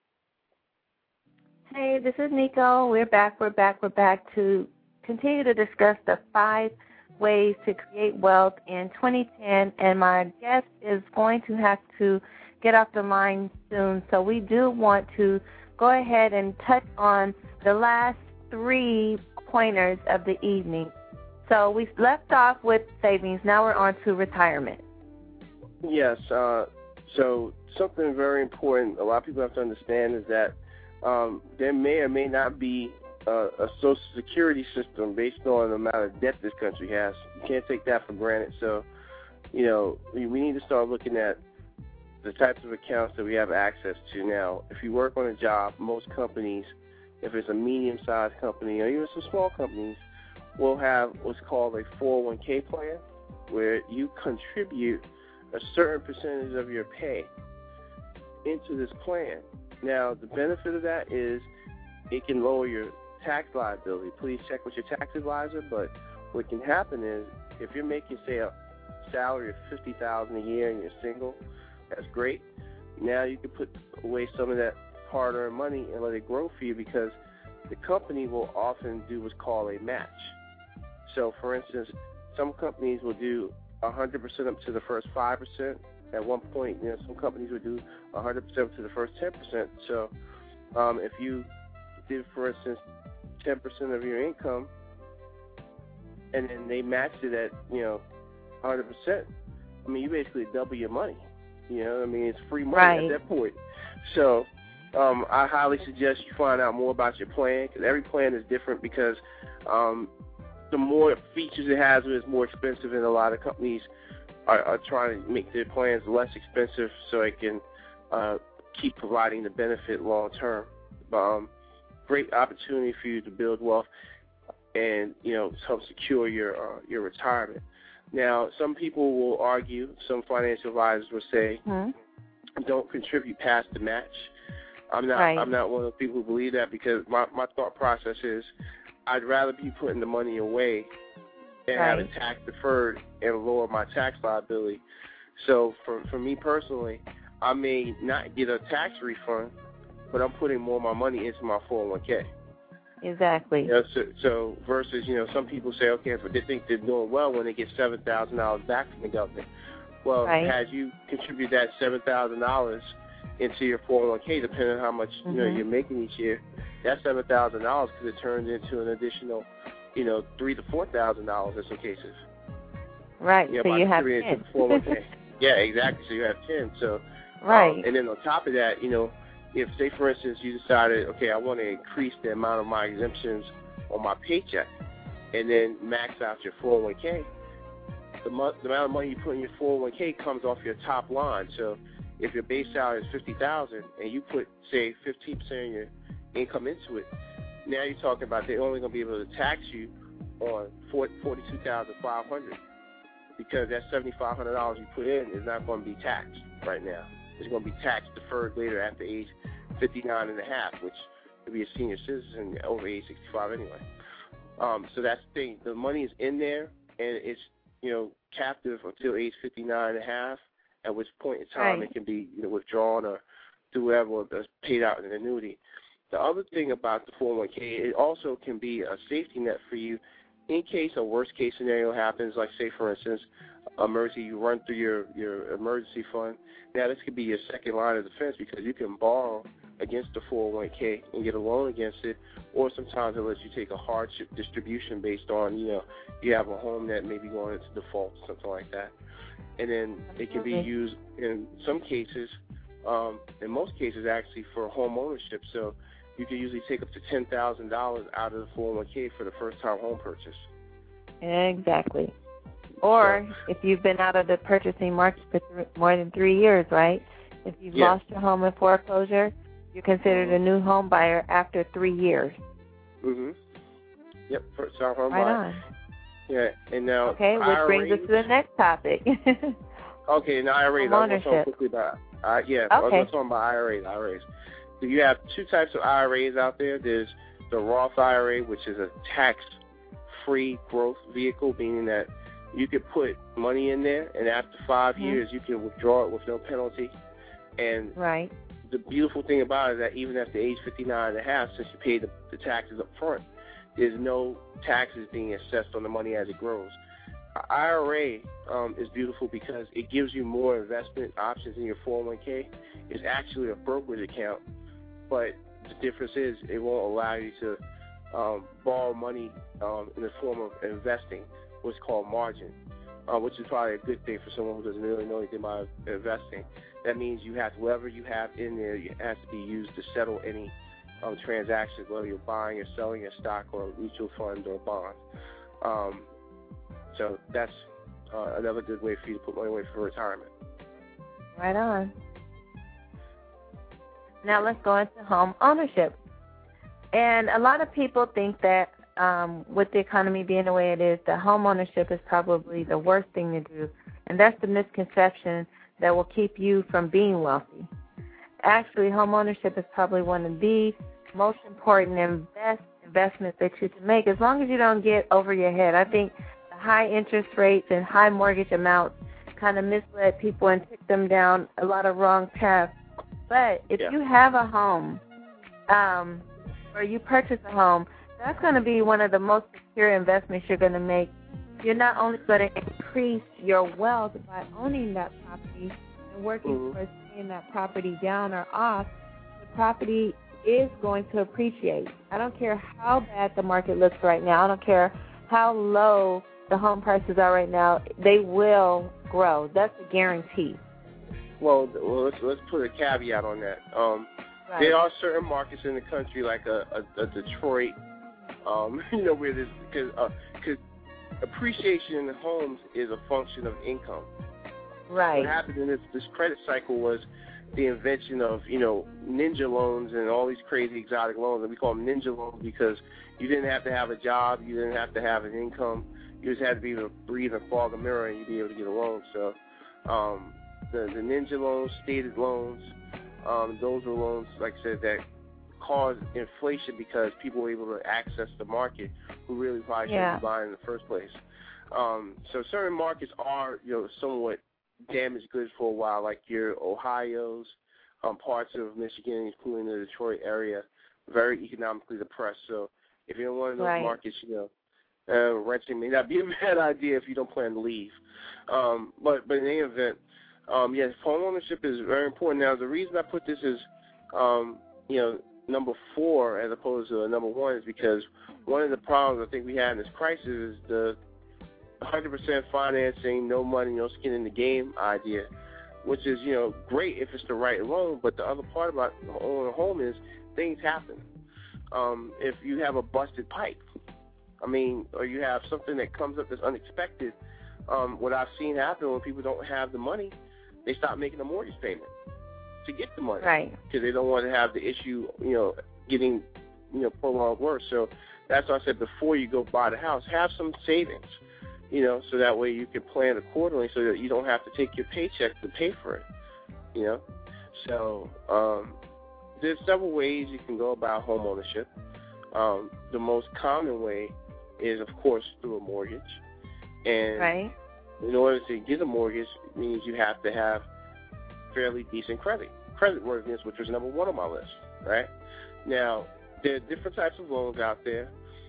Hey, this is Nico. We're back, we're back, we're back to continue to discuss the five ways to create wealth in twenty ten, and my guest is going to have to get off the line soon, so we do want to go ahead and touch on the last three pointers of the evening. So we left off with savings. Now we're on to retirement.
Yes. Uh, so something very important a lot of people have to understand is that um, there may or may not be uh, a Social Security system based on the amount of debt this country has. You can't take that for granted. So, you know, we, we need to start looking at the types of accounts that we have access to now. If you work on a job, most companies, if it's a medium-sized company or even some small companies, will have what's called a four oh one k plan, where you contribute a certain percentage of your pay into this plan. Now, the benefit of that is it can lower your tax liability. Please check with your tax advisor, but what can happen is if you're making, say, a salary of fifty thousand dollars a year and you're single, that's great. Now you can put away some of that hard-earned money and let it grow for you, because the company will often do what's called a match. So, for instance, some companies will do one hundred percent up to the first five percent. At one point, you know, some companies would do one hundred percent up to the first ten percent. So um, if you did, for instance, ten percent of your income, and then they matched it at, you know, one hundred percent, I mean, you basically double your money. You know, I mean, it's free money right at that point. So um, I highly suggest you find out more about your plan, because every plan is different, because um, the more features it has, it's more expensive, and a lot of companies are, are trying to make their plans less expensive so it can uh, keep providing the benefit long term. But, um, great opportunity for you to build wealth and, you know, help secure your uh, your retirement. Now, some people will argue, some financial advisors will say, hmm? don't contribute past the match. I'm not. Right. I'm not one of the people who believe that, because my, my thought process is, I'd rather be putting the money away and right. have it tax deferred and lower my tax liability. So for for me personally, I may not get a tax refund, but I'm putting more of my money into my four oh one k.
Exactly.
You know, so, so versus, you know, some people say, okay, if they think they're doing well when they get seven thousand dollars back from the government. Well, right. as you contribute that seven thousand dollars into your four oh one k, depending on how much mm-hmm. you know you're making each year, that seven thousand dollars could have turned into an additional, you know, three to four thousand dollars in some cases.
Right.
You know,
so you have ten.
four oh one k. Yeah, exactly. So you have ten. So
right.
Um, and then on top of that, you know, if, say, for instance, you decided, okay, I want to increase the amount of my exemptions on my paycheck, and then max out your four oh one k, the, month, the amount of money you put in your four oh one k comes off your top line. So if your base salary is fifty thousand dollars and you put, say, fifteen percent of your income into it, now you're talking about they're only going to be able to tax you on forty-two thousand five hundred dollars, because that seven thousand five hundred dollars you put in is not going to be taxed right now. It's going to be tax deferred later after age fifty-nine and a half, which would be a senior citizen over age sixty-five anyway. Um, so that's the thing. The money is in there, and it's, you know, captive until age fifty-nine and a half, at which point in time right. it can be, you know, withdrawn or do whatever, or paid out in an annuity. The other thing about the four oh one k, it also can be a safety net for you in case a worst-case scenario happens, like, say, for instance, emergency, you run through your, your emergency fund. Now, this could be your second line of defense, because you can borrow against the four oh one k and get a loan against it, or sometimes it lets you take a hardship distribution based on, you know, you have a home that may be going into default, something like that. And then it can be used in some cases, um, in most cases, actually, for home ownership. So you can usually take up to ten thousand dollars out of the four oh one k for the first-time home purchase.
Exactly. Or so, if you've been out of the purchasing market for th- more than three years, right? If you've yeah. lost your home in foreclosure, you're considered mm-hmm. a new home buyer after three years.
Mm-hmm. Yep, first-time home
right
buyer.
On.
Yeah, and now
okay, which
I R As,
brings us to the next topic.
okay, now I R As. I want to talk quickly about. Uh, yeah,
okay.
I was going to talk about I R As. I R As. So you have two types of I R As out there. There's the Roth I R A, which is a tax-free growth vehicle, meaning that you could put money in there, and after five mm-hmm. years, you can withdraw it with no penalty. And
right.
the beautiful thing about it is that even after age fifty-nine and a half, since you paid the, the taxes up front, there's no taxes being assessed on the money as it grows. An I R A um, is beautiful because it gives you more investment options in your four oh one k. It's actually a brokerage account, but the difference is it won't allow you to um, borrow money um, in the form of investing, what's called margin, uh, which is probably a good thing for someone who doesn't really know anything about investing. That means you have whatever you have in there, it has to be used to settle any um, transactions, whether you're buying or selling a stock or a mutual fund or a bond. Um, so that's uh, another good way for you to put money away for retirement.
Right on. Now let's go into home ownership. And a lot of people think that um, with the economy being the way it is, that home ownership is probably the worst thing to do. And that's the misconception that will keep you from being wealthy. Actually, home ownership is probably one of the most important and best investments that you can make, as long as you don't get over your head. I think the high interest rates and high mortgage amounts kind of misled people and took them down a lot of wrong paths. But if
yeah.
you have a home um, or you purchase a home, that's going to be one of the most secure investments you're going to make. You're not only going to increase your wealth by owning that property and working
mm-hmm.
towards paying that property down or off, the property is going to appreciate. I don't care how bad the market looks right now. I don't care how low the home prices are right now. They will grow. That's a guarantee.
Well, well let's, let's put a caveat on that. Um,
right.
There are certain markets in the country, like a, a, a Detroit, um, you know, where there's because uh, cause appreciation in the homes is a function of income.
Right.
What happened in this, this credit cycle was the invention of, you know, ninja loans and all these crazy exotic loans. And we call them ninja loans because you didn't have to have a job. You didn't have to have an income. You just had to be able to breathe and fog a mirror and you'd be able to get a loan. So um, the, the ninja loans, stated loans, um, those were loans, like I said, that caused inflation because people were able to access the market who really probably shouldn't
yeah.
be buying in the first place. Um, so certain markets are, you know, somewhat damaged goods for a while, like your Ohio's, um, parts of Michigan, including the Detroit area, very economically depressed. So if you're in one of those
right.
markets, you know, uh, renting may not be a bad idea if you don't plan to leave. Um, but, but in any event, um, yes, home ownership is very important. Now, the reason I put this as, um, you know, number four as opposed to number one is because one of the problems I think we have in this crisis is the one hundred percent financing, no money, no skin in the game idea, which is, you know, great if it's the right loan, but the other part about owning a home is things happen. Um, if you have a busted pipe, I mean, or you have something that comes up that's unexpected, um, what I've seen happen when people don't have the money, they stop making a mortgage payment to get the money.
Right.
Because they don't want to have the issue, you know, getting, you know, prolonged worse. So that's why I said before you go buy the house, have some savings, you know, so that way you can plan accordingly so that you don't have to take your paycheck to pay for it, you know. So um, there's several ways you can go about home ownership. Um, the most common way is, of course, through a mortgage. And
right.
in order to get a mortgage, it means you have to have fairly decent credit, creditworthiness, which was number one on my list, right? Now, there are different types of loans out there.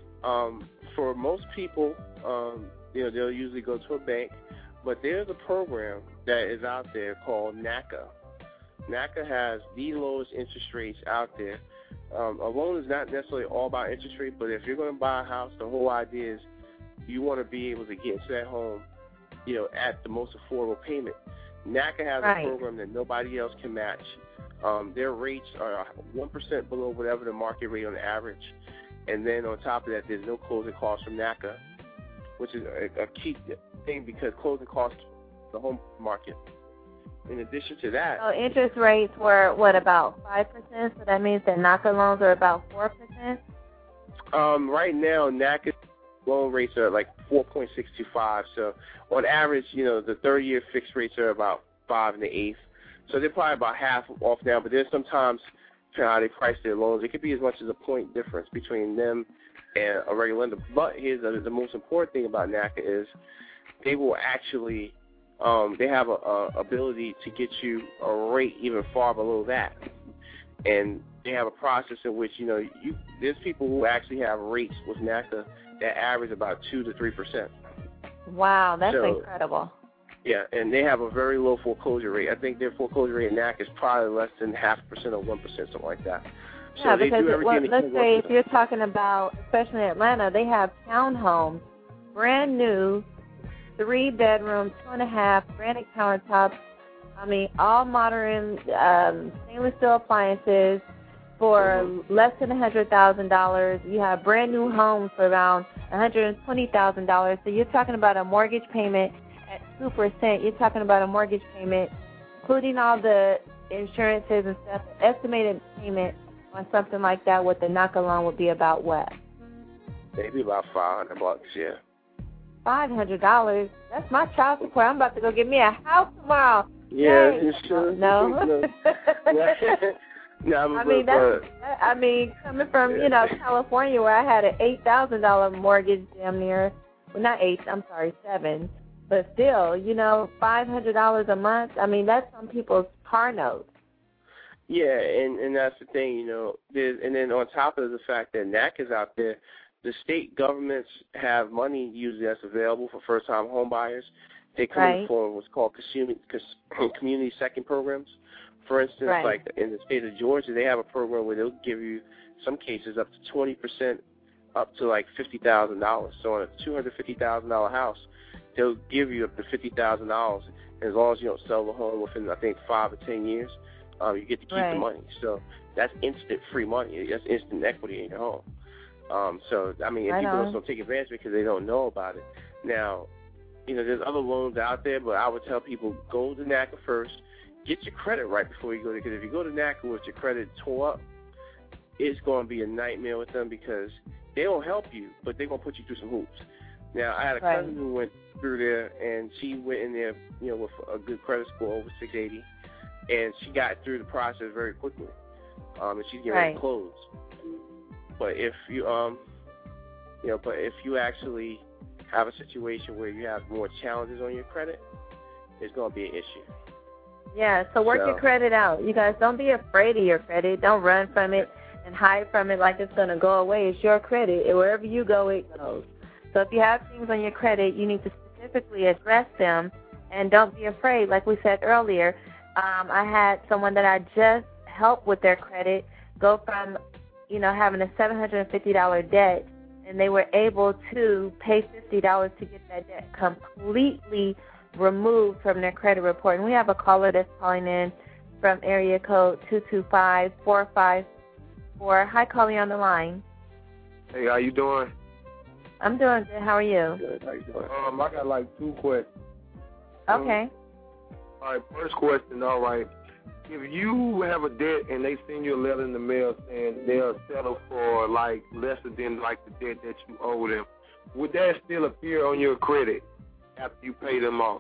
Um, for most people, um, you know, they'll usually go to a bank, but there's a program that is out there called NACA. NACA has the lowest interest rates out there. Um, a loan is not necessarily all about interest rate, but if you're going to buy a house, the whole idea is you want to be able to get into that home, you know, at the most affordable payment. NACA has
right.
a program that nobody else can match. Um, their rates are one percent below whatever the market rate on the average. And then on top of that, there's no closing costs from NACA, which is a, a key thing because closing costs the home market. In addition to that...
So interest rates were, what, about five percent? So that means that NACA loans are about four percent?
Um, right now, NACA loan rates are like four point six two five. So on average, you know, the thirty-year fixed rates are about five and the eighth. So they're probably about half off now. But there's sometimes, depending on how they price their loans, it could be as much as a point difference between them and a regular lender. But here's the, the most important thing about NACA is they will actually, um, they have a, a ability to get you a rate even far below that. And they have a process in which, you know, you there's people who actually have rates with NACA that average about two to three percent.
Wow, that's
so,
incredible.
Yeah, and they have a very low foreclosure rate. I think their foreclosure rate in NACA is probably less than half percent or one percent, something like that. So
yeah,
they
because
do everything
well,
they
let's
can
say
work
if you're talking about, especially in Atlanta, they have townhomes, brand new, three bedroom, two and a half, granite countertops. I mean, all modern um, stainless steel appliances for mm-hmm. less than one hundred thousand dollars. You have brand new homes for around one hundred twenty thousand dollars. So you're talking about a mortgage payment at two percent. You're talking about a mortgage payment, including all the insurances and stuff. Estimated payment on something like that with the NACA loan would be about what?
Maybe about five hundred bucks, yeah.
five hundred dollars? That's my child support. I'm about to go get me a house tomorrow.
Yeah,
Yay.
sure.
No.
no,
I mean, that's, I mean, coming from, you know, California where I had an eight thousand dollars mortgage damn near, well, not eight, I'm sorry, seven, but still, you know, five hundred dollars a month, I mean, that's some people's car notes.
Yeah, and, and that's the thing, you know, there's, and then on top of the fact that NACA's out there, the state governments have money usually that's available for first-time home buyers. They come
right.
in the form of what's called community second programs. For instance,
right.
like in the state of Georgia, they have a program where they'll give you, some cases, up to twenty percent up to like fifty thousand dollars. So on a two hundred fifty thousand dollars house, they'll give you up to fifty thousand dollars. As long as you don't sell the home within, I think, five or ten years, um, you get to keep
right.
the money. So that's instant free money. That's instant equity in your home. Um, so, I mean,
right
people
on.
don't take advantage of it because they don't know about it. Now, you know, there's other loans out there, but I would tell people go to NACA first. Get your credit right before you go there, because if you go to NACA with your credit tore up, it's going to be a nightmare with them because they don't help you, but they're going to put you through some hoops. Now, I had a
right.
cousin who went through there, and she went in there, you know, with a good credit score over six eighty, and she got through the process very quickly, um, and she's getting ready to close. But if you, um, you know, but if you actually have a situation where you have more challenges on your credit, it's going to be an issue.
Yeah, so work
so,
your credit out. You guys, don't be afraid of your credit. Don't run from it and hide from it like it's going to go away. It's your credit. Wherever you go, it goes. So if you have things on your credit, you need to specifically address them, and don't be afraid. Like we said earlier, um, I had someone that I just helped with their credit go from, you know, having a seven hundred fifty dollars debt, and they were able to pay fifty dollars to get that debt completely removed from their credit report. And we have a caller that's calling in from area code two two five, four five four. Hi, caller, on the line.
Hey, how you doing?
I'm doing good. How are you?
Good. How you doing?
Um, I got like two questions.
Okay.
Um, all right, first question, all right. If you have a debt and they send you a letter in the mail saying they'll settle for like lesser than like the debt that you owe them, would that still appear on your credit after you pay them off?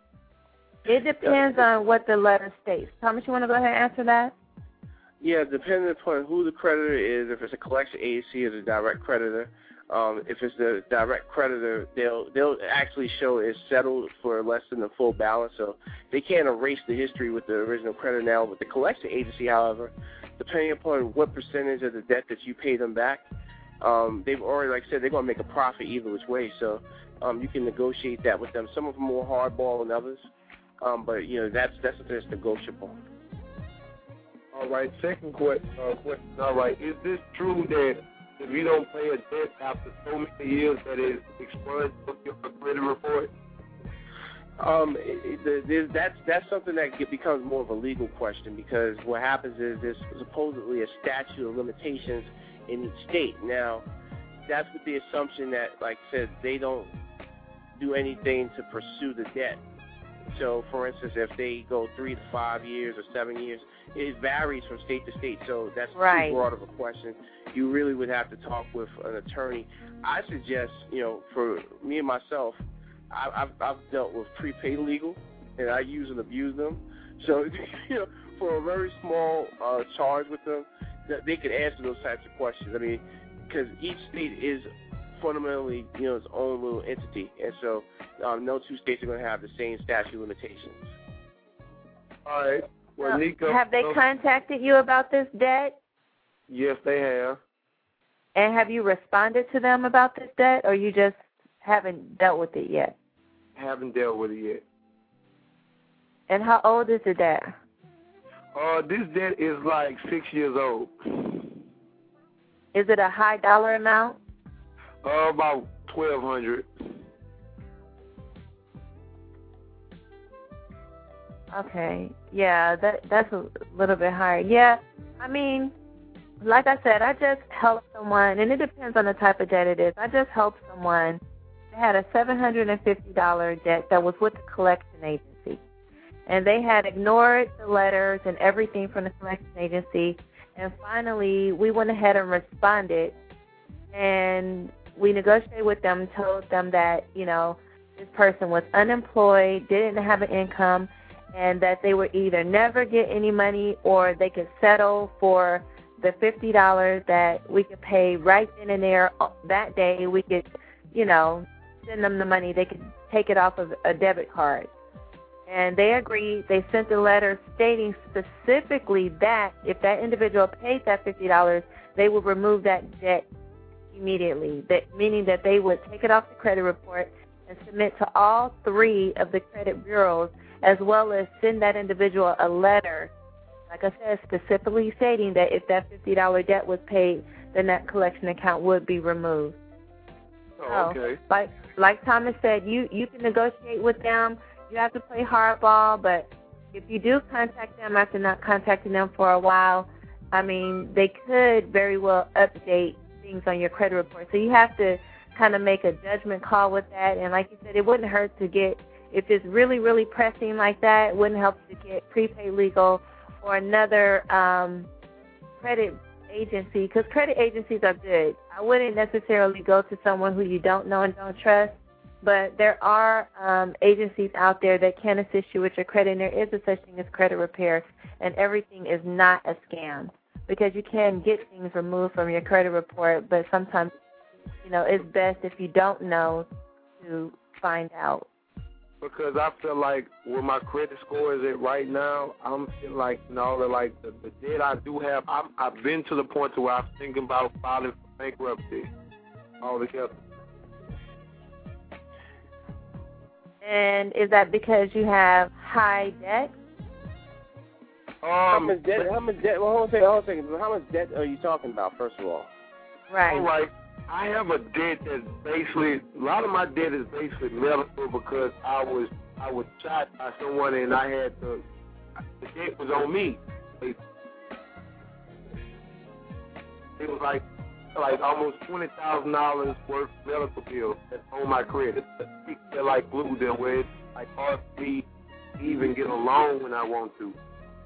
It depends on what the letter states. Thomas, you want to go ahead and answer that?
Yeah, depending upon who the creditor is, if it's a collection agency or the direct creditor. Um, if it's the direct creditor, they'll they'll actually show it's settled for less than the full balance, so they can't erase the history with the original creditor. Now, with the collection agency, however, depending upon what percentage of the debt that you pay them back, um, they've already, like I said, they're going to make a profit either which way, so um, you can negotiate that with them. Some of them are more hardball than others, um, but, you know, that's, that's something that's negotiable.
All right, second question, uh, question, all right, is this true that if you don't pay a debt after so many years that is expunged from your credit report?
Um, it, it, that's that's something that becomes more of a legal question, because what happens is there's supposedly a statute of limitations in each state. Now, that's with the assumption that, like I said, they don't do anything to pursue the debt So, for instance, if they go three to five years or seven years, it varies from state to state. So that's
right.
too broad of a question. You really would have to talk with an attorney. I suggest, you know, for me and myself, I, I've, I've dealt with prepaid legal, and I use and abuse them. So, you know, for a very small uh, charge with them, that they could answer those types of questions. I mean, because each state is fundamentally, you know, its own little entity, and so um, no two states are going to have the same statute of limitations.
All right. Well, Nico,
have they contacted you about this debt?
Yes, they have.
And have you responded to them about this debt, or you just haven't dealt with it yet?
Haven't dealt with it yet.
And how old is the debt?
Uh, this debt is like six years old.
Is it a high dollar amount?
Uh, about twelve hundred.
Okay, yeah, that that's a little bit higher. Yeah, I mean, like I said, I just help someone, and it depends on the type of debt it is. I just helped someone that had a seven hundred fifty dollars debt that was with the collection agency. And they had ignored the letters and everything from the collection agency. And finally, we went ahead and responded. And we negotiated with them, told them that, you know, this person was unemployed, didn't have an income, and that they would either never get any money or they could settle for the fifty dollars that we could pay right then and there that day. We could, you know, send them the money. They could take it off of a debit card. And they agreed. They sent a letter stating specifically that if that individual paid that fifty dollars, they would remove that debt immediately, that, meaning that they would take it off the credit report and submit to all three of the credit bureaus, as well as send that individual a letter, like I said, specifically stating that if that fifty dollars debt was paid, then that collection account would be removed.
Oh, okay.
So, like, like Thomas said, you, you can negotiate with them. You have to play hardball, but if you do contact them after not contacting them for a while, I mean, they could very well update things on your credit report. So you have to kind of make a judgment call with that. And like you said, it wouldn't hurt to get, if it's really, really pressing like that, it wouldn't help to get prepaid legal or another um, credit agency, because credit agencies are good. I wouldn't necessarily go to someone who you don't know and don't trust. But there are um, agencies out there that can assist you with your credit, and there is a such thing as credit repair, and everything is not a scam, because you can get things removed from your credit report, but sometimes, you know, it's best if you don't know to find out.
Because I feel like where my credit score is at right now, I'm feeling like, you know, that like the, the debt I do have, I'm, I've been to the point to where I'm thinking about filing for bankruptcy altogether.
And is that because you have high debt?
Um, how much debt? How much debt? Well, hold on a second. Hold on a second. How much debt are you talking about? First of all,
right.
All right. I have a debt that's basically a lot of my debt is basically medical because I was I was shot by someone and I had to. The debt was on me. It was like like almost twenty thousand dollars worth of medical bills that's on my credit. They're like glue there where it's like hard for me to even get a loan when I want to.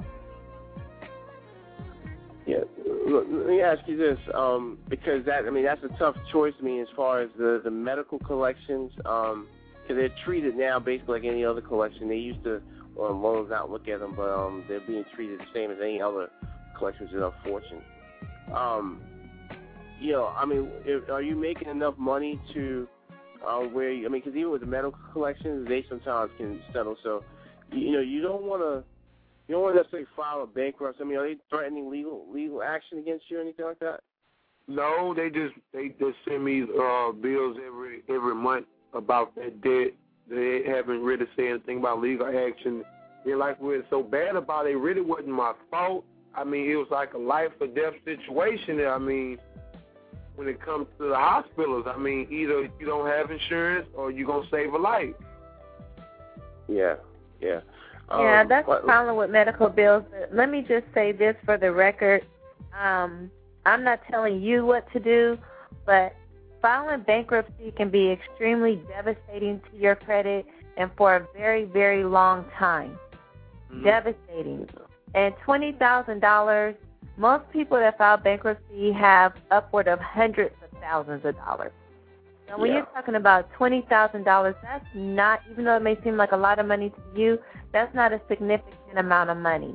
Yeah, look, let me ask you this, um, because that I mean that's a tough choice. I mean, as far as the, the medical collections, um, because they're treated now basically like any other collection. They used to well, loans out look at them, but um, they're being treated the same as any other collections, which is unfortunate. Um, you know, I mean, if, are you making enough money to uh, where you, I mean, because even with the medical collections, they sometimes can settle. So, you, you know, you don't want to. You don't want to necessarily file a bankruptcy. I mean, are they threatening legal legal action against you or anything like that?
No, they just they just send me uh, bills every every month about that debt. They haven't really said anything about legal action. They're like, we're so bad about it. It really wasn't my fault. I mean, it was like a life or death situation. I mean, when it comes to the hospitals, I mean, either you don't have insurance or you're going to save a life.
Yeah, yeah.
Yeah,
um,
that's
what,
the problem with medical bills. Let me just say this for the record. Um, I'm not telling you what to do, but filing bankruptcy can be extremely devastating to your credit, and for a very, very long time. Mm-hmm. Devastating. And twenty thousand dollars, most people that file bankruptcy have upward of hundreds of thousands of dollars. So when yeah. you're talking about twenty thousand dollars, that's not, even though it may seem like a lot of money to you, that's not a significant amount of money.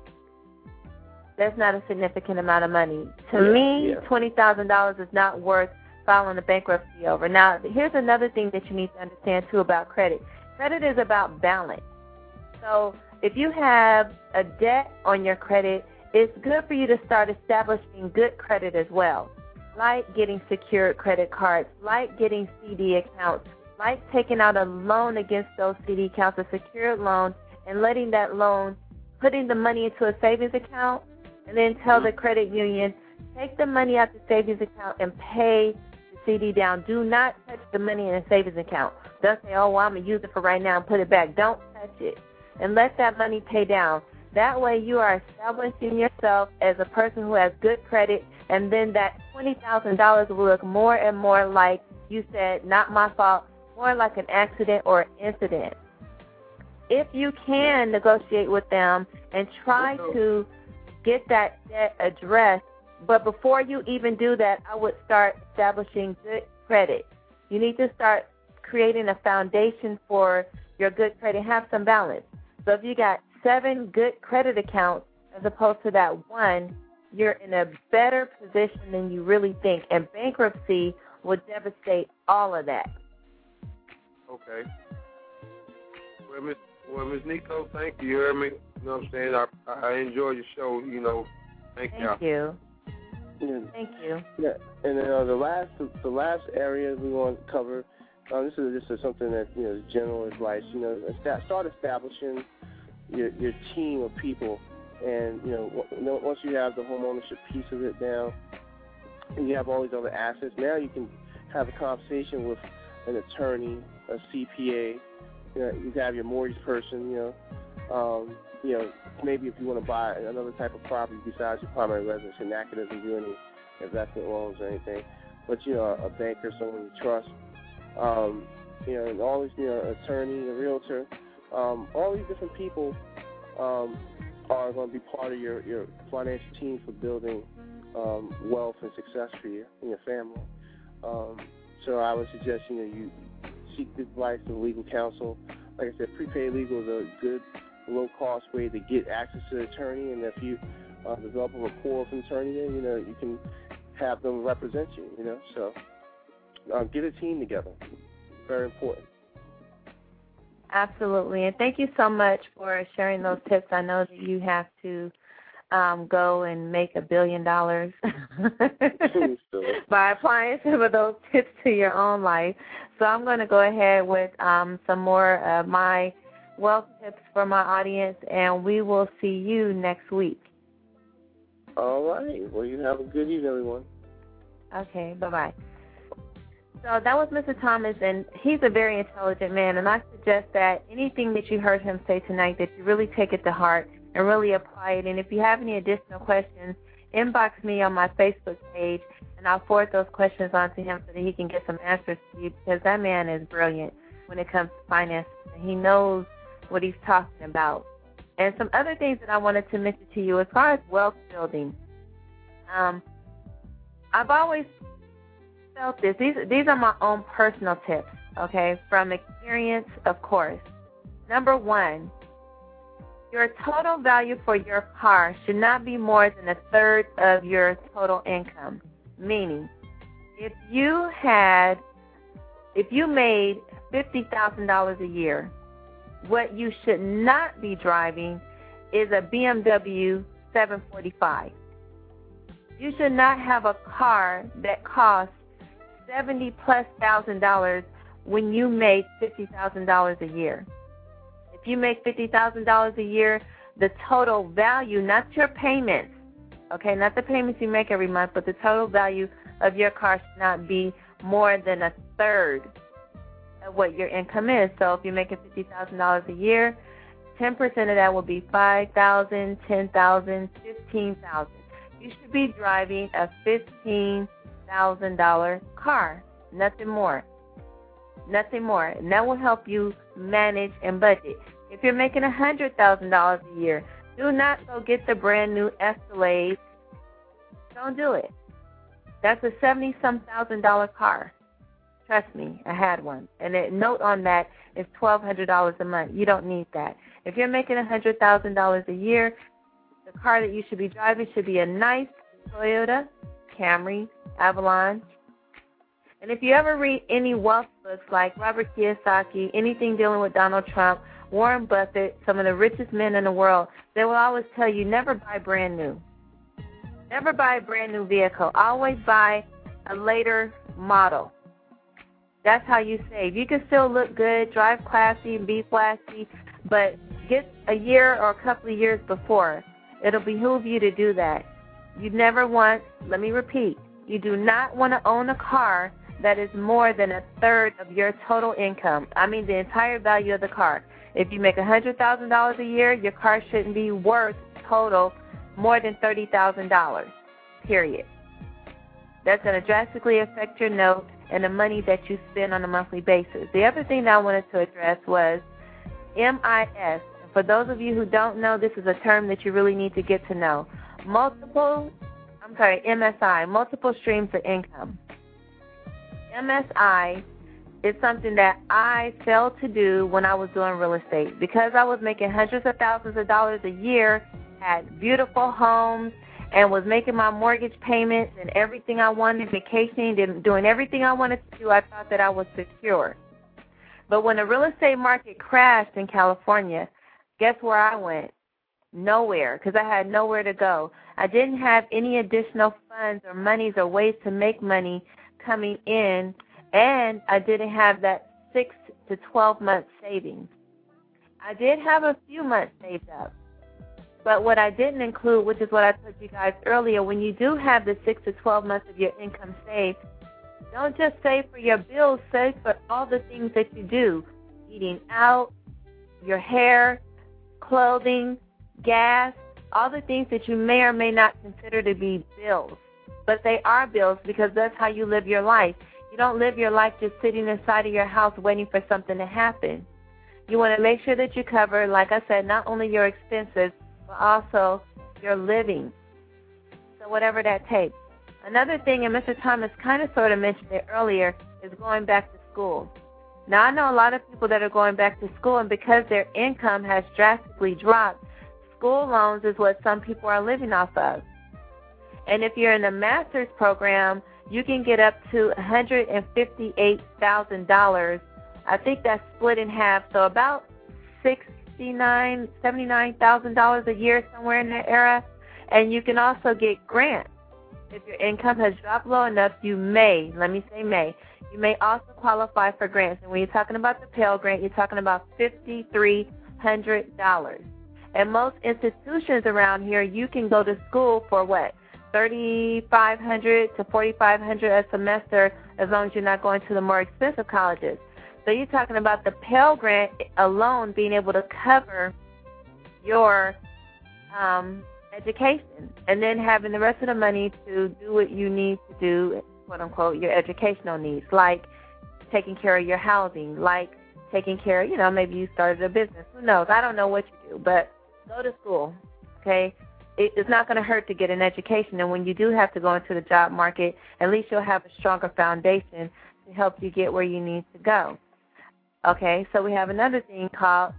That's not a significant amount of money. To yeah, me, yeah. twenty thousand dollars is not worth filing a bankruptcy over. Now, here's another thing that you need to understand, too, about credit. Credit is about balance. So if you have a debt on your credit, it's good for you to start establishing good credit as well, like getting secured credit cards, like getting C D accounts, like taking out a loan against those C D accounts, a secured loan, and letting that loan, putting the money into a savings account, and then tell the credit union, take the money out the savings account and pay the C D down. Do not touch the money in a savings account. Don't say, oh, well, I'm going to use it for right now and put it back. Don't touch it. And let that money pay down. That way you are establishing yourself as a person who has good credit, and then that twenty thousand dollars will look more and more like, you said, not my fault, more like an accident or an incident. If you can negotiate with them and try to get that debt addressed, but before you even do that, I would start establishing good credit. You need to start creating a foundation for your good credit. Have some balance. So if you got seven good credit accounts as opposed to that one, you're in a better position than you really think. And bankruptcy will devastate all of that.
Okay. Well, Miss Well, Miz Nico, thank you. You heard me? You know what I'm saying? I, I enjoy your show, you know. Thank,
thank
y'all.
you.
Yeah.
Thank you.
Yeah, and then uh, the last the last area we want to cover, uh, this is just something that, you know, is general advice. You know, start establishing your your team of people, and you know, once you have the home ownership piece of it down, and you have all these other assets, now you can have a conversation with an attorney, a C P A. You know, you have your mortgage person. You know, um, you know, maybe if you want to buy another type of property besides your primary residence, you're not going to do any investment loans or anything. But you know, a banker, someone you trust. Um, you know, and all these, you know, attorney, a realtor, um, all these different people um, are going to be part of your, your financial team for building um, wealth and success for you and your family. Um, so I would suggest, you know, you seek the advice of legal counsel. Like I said, prepaid legal is a good, low-cost way to get access to an attorney, and if you uh, develop a rapport with an attorney, then, you know, you can have them represent you, you know. So uh, get a team together. Very important.
Absolutely, and thank you so much for sharing those tips. I know that you have to um, go and make a billion dollars by applying some of those tips to your own life. So I'm going to go ahead with um, some more of my wealth tips for my audience, and we will see you next week.
All right. Well, you have a good evening, everyone.
Okay, bye-bye. So that was Mister Thomas, and he's a very intelligent man, and I suggest that anything that you heard him say tonight, that you really take it to heart and really apply it. And if you have any additional questions, inbox me on my Facebook page, and I'll forward those questions on to him so that he can get some answers to you, because that man is brilliant when it comes to finances, and he knows what he's talking about. And some other things that I wanted to mention to you as far as wealth building. Um, I've always felt this. These, these are my own personal tips, okay, from experience, of course. Number one, your total value for your car should not be more than a third of your total income. Meaning, if you had, if you made fifty thousand dollars a year, what you should not be driving is a B M W seven forty-five. You should not have a car that costs seventy plus thousand dollars when you make fifty thousand dollars a year. If you make fifty thousand dollars a year, the total value, not your payments, okay, not the payments you make every month, but the total value of your car should not be more than a third of what your income is. So if you're making fifty thousand dollars a year, ten percent of that will be five thousand dollars, ten thousand dollars, fifteen thousand dollars. You should be driving a fifteen thousand dollars car, nothing more. Nothing more. And that will help you manage, and budget. If you're making one hundred thousand dollars a year, do not go get the brand new Escalade. Don't do it. That's a seventy-some thousand dollar car. Trust me, I had one. And the note on that is twelve hundred dollars a month. You don't need that. If you're making one hundred thousand dollars a year, the car that you should be driving should be a nice Toyota, Camry, Avalon. And if you ever read any wealth books like Robert Kiyosaki, anything dealing with Donald Trump, Warren Buffett, some of the richest men in the world, they will always tell you never buy brand new. Never buy a brand new vehicle. Always buy a later model. That's how you save. You can still look good, drive classy, and be flashy, but get a year or a couple of years before. It'll behoove you to do that. You never want, let me repeat, you do not want to own a car that is more than a third of your total income. I mean the entire value of the car. If you make one hundred thousand dollars a year, your car shouldn't be worth total more than thirty thousand dollars, period. That's going to drastically affect your note and the money that you spend on a monthly basis. The other thing that I wanted to address was M I S. For those of you who don't know, this is a term that you really need to get to know. Multiple, I'm sorry, M S I, multiple streams of income. M S I is something that I failed to do when I was doing real estate. Because I was making hundreds of thousands of dollars a year, had beautiful homes, and was making my mortgage payments and everything I wanted, vacationing, and doing everything I wanted to do, I thought that I was secure. But when the real estate market crashed in California, guess where I went? Nowhere, because I had nowhere to go. I didn't have any additional funds or monies or ways to make money coming in, and I didn't have that six to twelve month savings. I did have a few months saved up, but what I didn't include, which is what I told you guys earlier, when you do have the six to twelve months of your income saved, don't just save for your bills, save for all the things that you do, eating out, your hair, clothing, gas, all the things that you may or may not consider to be bills. But they are bills because that's how you live your life. You don't live your life just sitting inside of your house waiting for something to happen. You want to make sure that you cover, like I said, not only your expenses, but also your living. So whatever that takes. Another thing, and Mister Thomas kind of sort of mentioned it earlier, is going back to school. Now, I know a lot of people that are going back to school, and because their income has drastically dropped, school loans is what some people are living off of. And if you're in a master's program, you can get up to one hundred fifty-eight thousand dollars. I think that's split in half, so about sixty-nine thousand dollars, seventy-nine thousand dollars a year, somewhere in that era. And you can also get grants. If your income has dropped low enough, you may, let me say may, you may also qualify for grants. And when you're talking about the Pell Grant, you're talking about five thousand three hundred dollars. And most institutions around here, you can go to school for what? thirty-five hundred dollars to forty-five hundred dollars a semester, as long as you're not going to the more expensive colleges. So you're talking about the Pell Grant alone being able to cover your um, education, and then having the rest of the money to do what you need to do, quote unquote, your educational needs, like taking care of your housing, like taking care of, you know, maybe you started a business. Who knows? I don't know what you do, but go to school, okay? It's not going to hurt to get an education, and when you do have to go into the job market, at least you'll have a stronger foundation to help you get where you need to go. Okay, so we have another thing called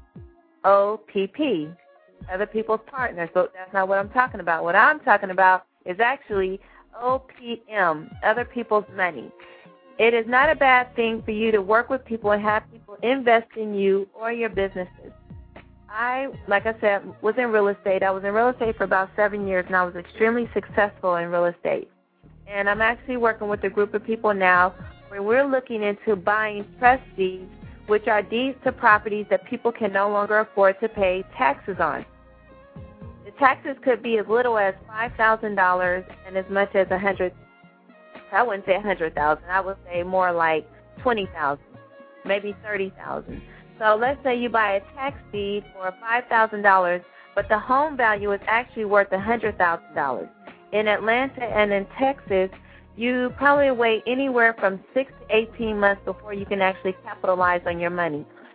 O P P, other people's partners, but that's not what I'm talking about. What I'm talking about is actually O P M, other people's money. It is not a bad thing for you to work with people and have people invest in you or your businesses. I, like I said, was in real estate. I was in real estate for about seven years, and I was extremely successful in real estate. And I'm actually working with a group of people now where we're looking into buying trust deeds, which are deeds to properties that people can no longer afford to pay taxes on. The taxes could be as little as five thousand dollars and as much as one hundred thousand dollars. I wouldn't say one hundred thousand dollars. I would say more like twenty thousand dollars, maybe thirty thousand dollars. So let's say you buy a tax deed for five thousand dollars, but the home value is actually worth one hundred thousand dollars. In Atlanta and in Texas, you probably wait anywhere from six to eighteen months before you can actually capitalize on your money.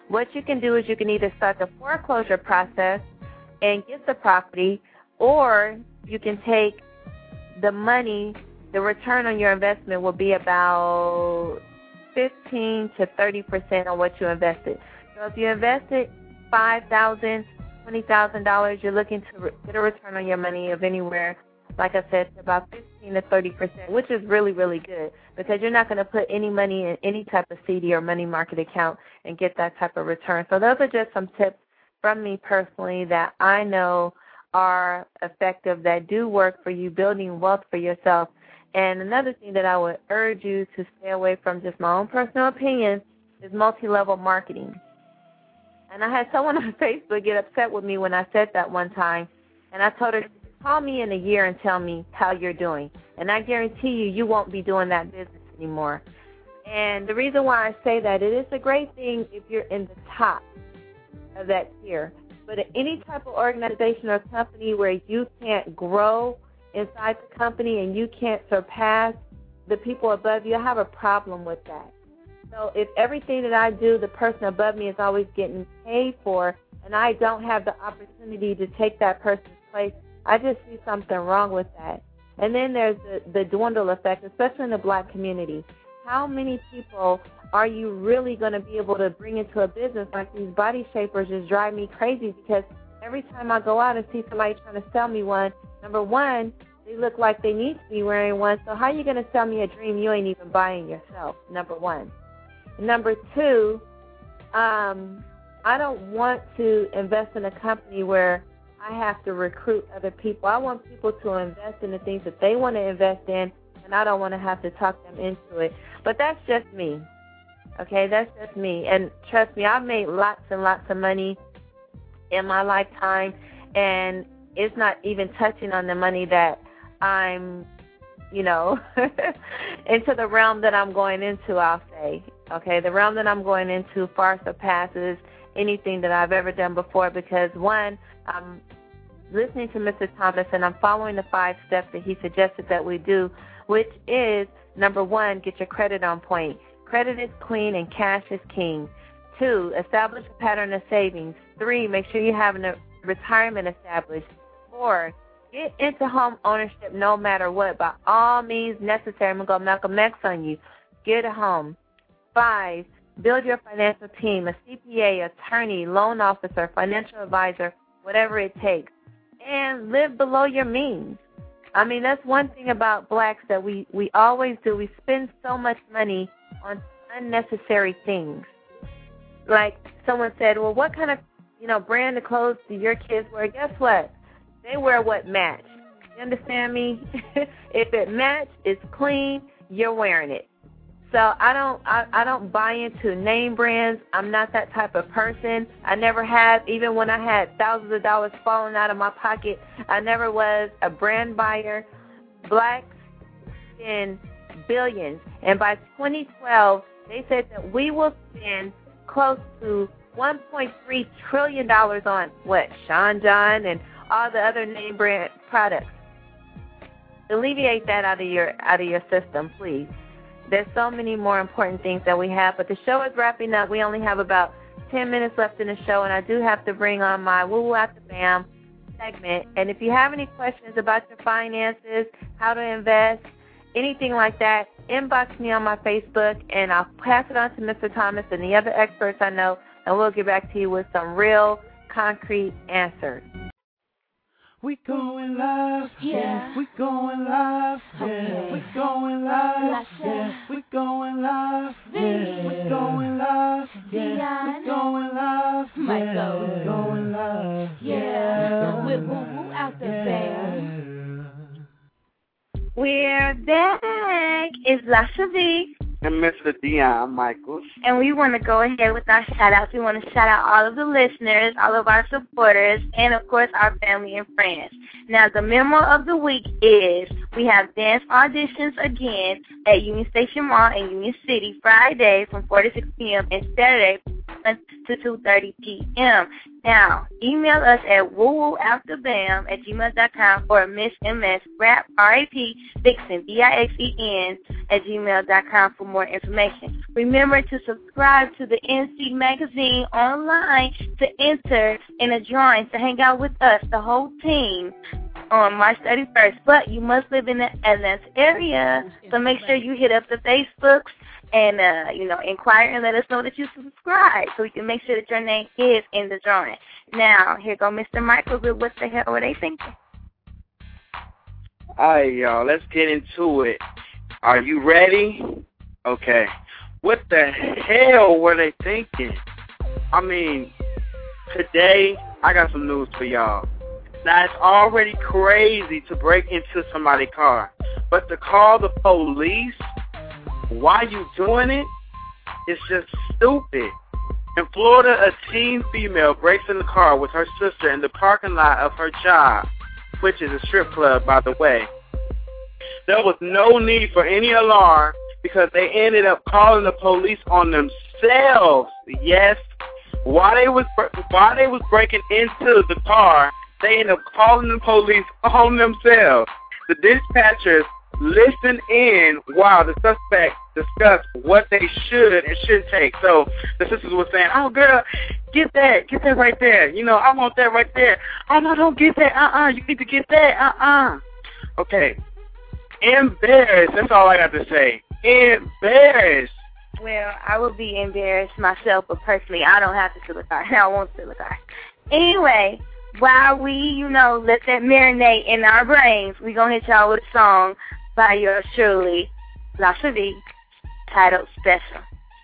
what you can do is you can either start the foreclosure process and get the property, or you can take the money, the return on your investment will be about fifteen to thirty percent on what you invested. So if you invested five thousand dollars, twenty thousand dollars, you're looking to get a return on your money of anywhere, like I said, about fifteen to thirty percent, which is really, really good, because you're not going to put any money in any type of C D or money market account and get that type of return. So those are just some tips from me personally that I know are effective, that do work for you, building wealth for yourself. And another thing that I would urge you to stay away from, just my own personal opinion, is multi-level marketing. And I had someone on Facebook get upset with me when I said that one time, and I told her, call me in a year and tell me how you're doing. And I guarantee you, you won't be doing that business anymore. And the reason why I say that, it is a great thing if you're in the top of that tier. But any type of organization or company where you can't grow inside the company and you can't surpass the people above you, I have a problem with that. So if everything that I do, the person above me is always getting paid for, and I don't have the opportunity to take that person's place, I just see something wrong with that. And then there's the, the dwindle effect, especially in the black community. How many people are you really going to be able to bring into a business? Like these body shapers just drive me crazy, because every time I go out and see somebody trying to sell me one, number one, they look like they need to be wearing one. So how are you going to sell me a dream you ain't even buying yourself, number one? Number two, um, I don't want to invest in a company where I have to recruit other people. I want people to invest in the things that they want to invest in, and I don't want to have to talk them into it. But that's just me. Okay, that's just me. And trust me, I've made lots and lots of money in my lifetime, and it's not even touching on the money that I'm, you know, into the realm that I'm going into, I'll say. Okay, the realm that I'm going into far surpasses anything that I've ever done before, because, one, I'm listening to Mister Thomas, and I'm following the five steps that he suggested that we do, which is, number one, get your credit on point. Credit is queen and cash is king. Two, establish a pattern of savings. Three, make sure you have a retirement established. Four, get into home ownership no matter what. By all means necessary, I'm going to go Malcolm X on you. Get a home. Five, build your financial team, a C P A, attorney, loan officer, financial advisor, whatever it takes. And live below your means. I mean, that's one thing about blacks that we, we always do. We spend so much money on unnecessary things. Like someone said, well, what kind of, you know, brand of clothes do your kids wear? Guess what? They wear what match. You understand me? If it match, it's clean, you're wearing it. So I don't I, I don't buy into name brands. I'm not that type of person. I never have. Even when I had thousands of dollars falling out of my pocket, I never was a brand buyer. Blacks spend billions. And by twenty twelve, they said that we will spend close to one point three trillion dollars on, what, Sean John and all the other name brand products. Alleviate that out of your out of your system, please. There's so many more important things that we have, but the show is wrapping up. We only have about ten minutes left in the show, and I do have to bring on my Woo Woo After Bam segment. And if you have any questions about your finances, how to invest, anything like that, inbox me on my Facebook, and I'll pass it on to Mister Thomas and the other experts I know, and we'll get back to you with some real, concrete answers.
We going live, yeah. We going live, yeah. We going live, yeah. We going live, yeah. We going live, yeah. We going live, yeah. We going live, yeah.
With Woo Woo After Bam.
We're back. It's Lasha V.
And Mister Dion Michaels.
And we want to go ahead with our shout-outs. We want to shout out all of the listeners, all of our supporters, and, of course, our family and friends. Now, the memo of the week is we have dance auditions again at Union Station Mall in Union City Friday from four to six p.m. and Saturday to two thirty p.m. Now, email us at woowoofterbam at gmail dot com or Miss M S Rap, R A P, Vixen, V I X E N, at gmail dot com for more information. Remember to subscribe to the N C Magazine online to enter in a drawing to hang out with us, the whole team, on March thirty-first. But you must live in the Atlanta area, so make sure you hit up the Facebooks and, uh, you know, inquire and let us know that you subscribe so we can make sure that your name is in the drawing. Now, here go Mister Michael with What the Hell Were They Thinking?
All right, y'all, let's get into it. Are you ready? Okay. What the hell were they thinking? I mean, today, I got some news for y'all. Now, it's already crazy to break into somebody's car, but to call the police while you doing it, it's just stupid. In Florida, a teen female breaks in the car with her sister in the parking lot of her job, which is a strip club, by the way. There was no need for any alarm because they ended up calling the police on themselves. Yes, while they was while they was breaking into the car, they ended up calling the police on themselves. The dispatchers listened in while the suspect discussed what they should and shouldn't take. So the sisters were saying, "Oh, girl, get that, get that right there. You know, I want that right there. Oh, no, don't get that. Uh-uh, you need to get that. Uh-uh." Okay. Embarrassed. That's all I got to say. Embarrassed.
Well, I would be embarrassed myself, but personally, I don't have to steal a car. I won't steal a car. Anyway, while we, you know, let that marinate in our brains, we're going to hit y'all with a song by yours truly, La Cherie, titled Special.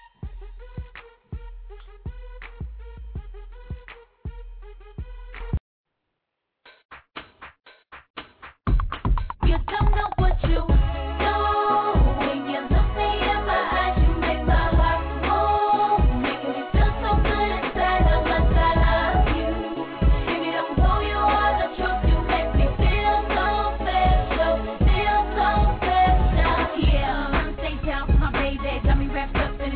You don't know what you know. When you look me in my eyes, you make my heart move. Making me feel so good inside how much I love you. If you don't know you are the truth, you make me feel so special. Feel so special. Yeah, stay down, my baby. Got me wrapped up in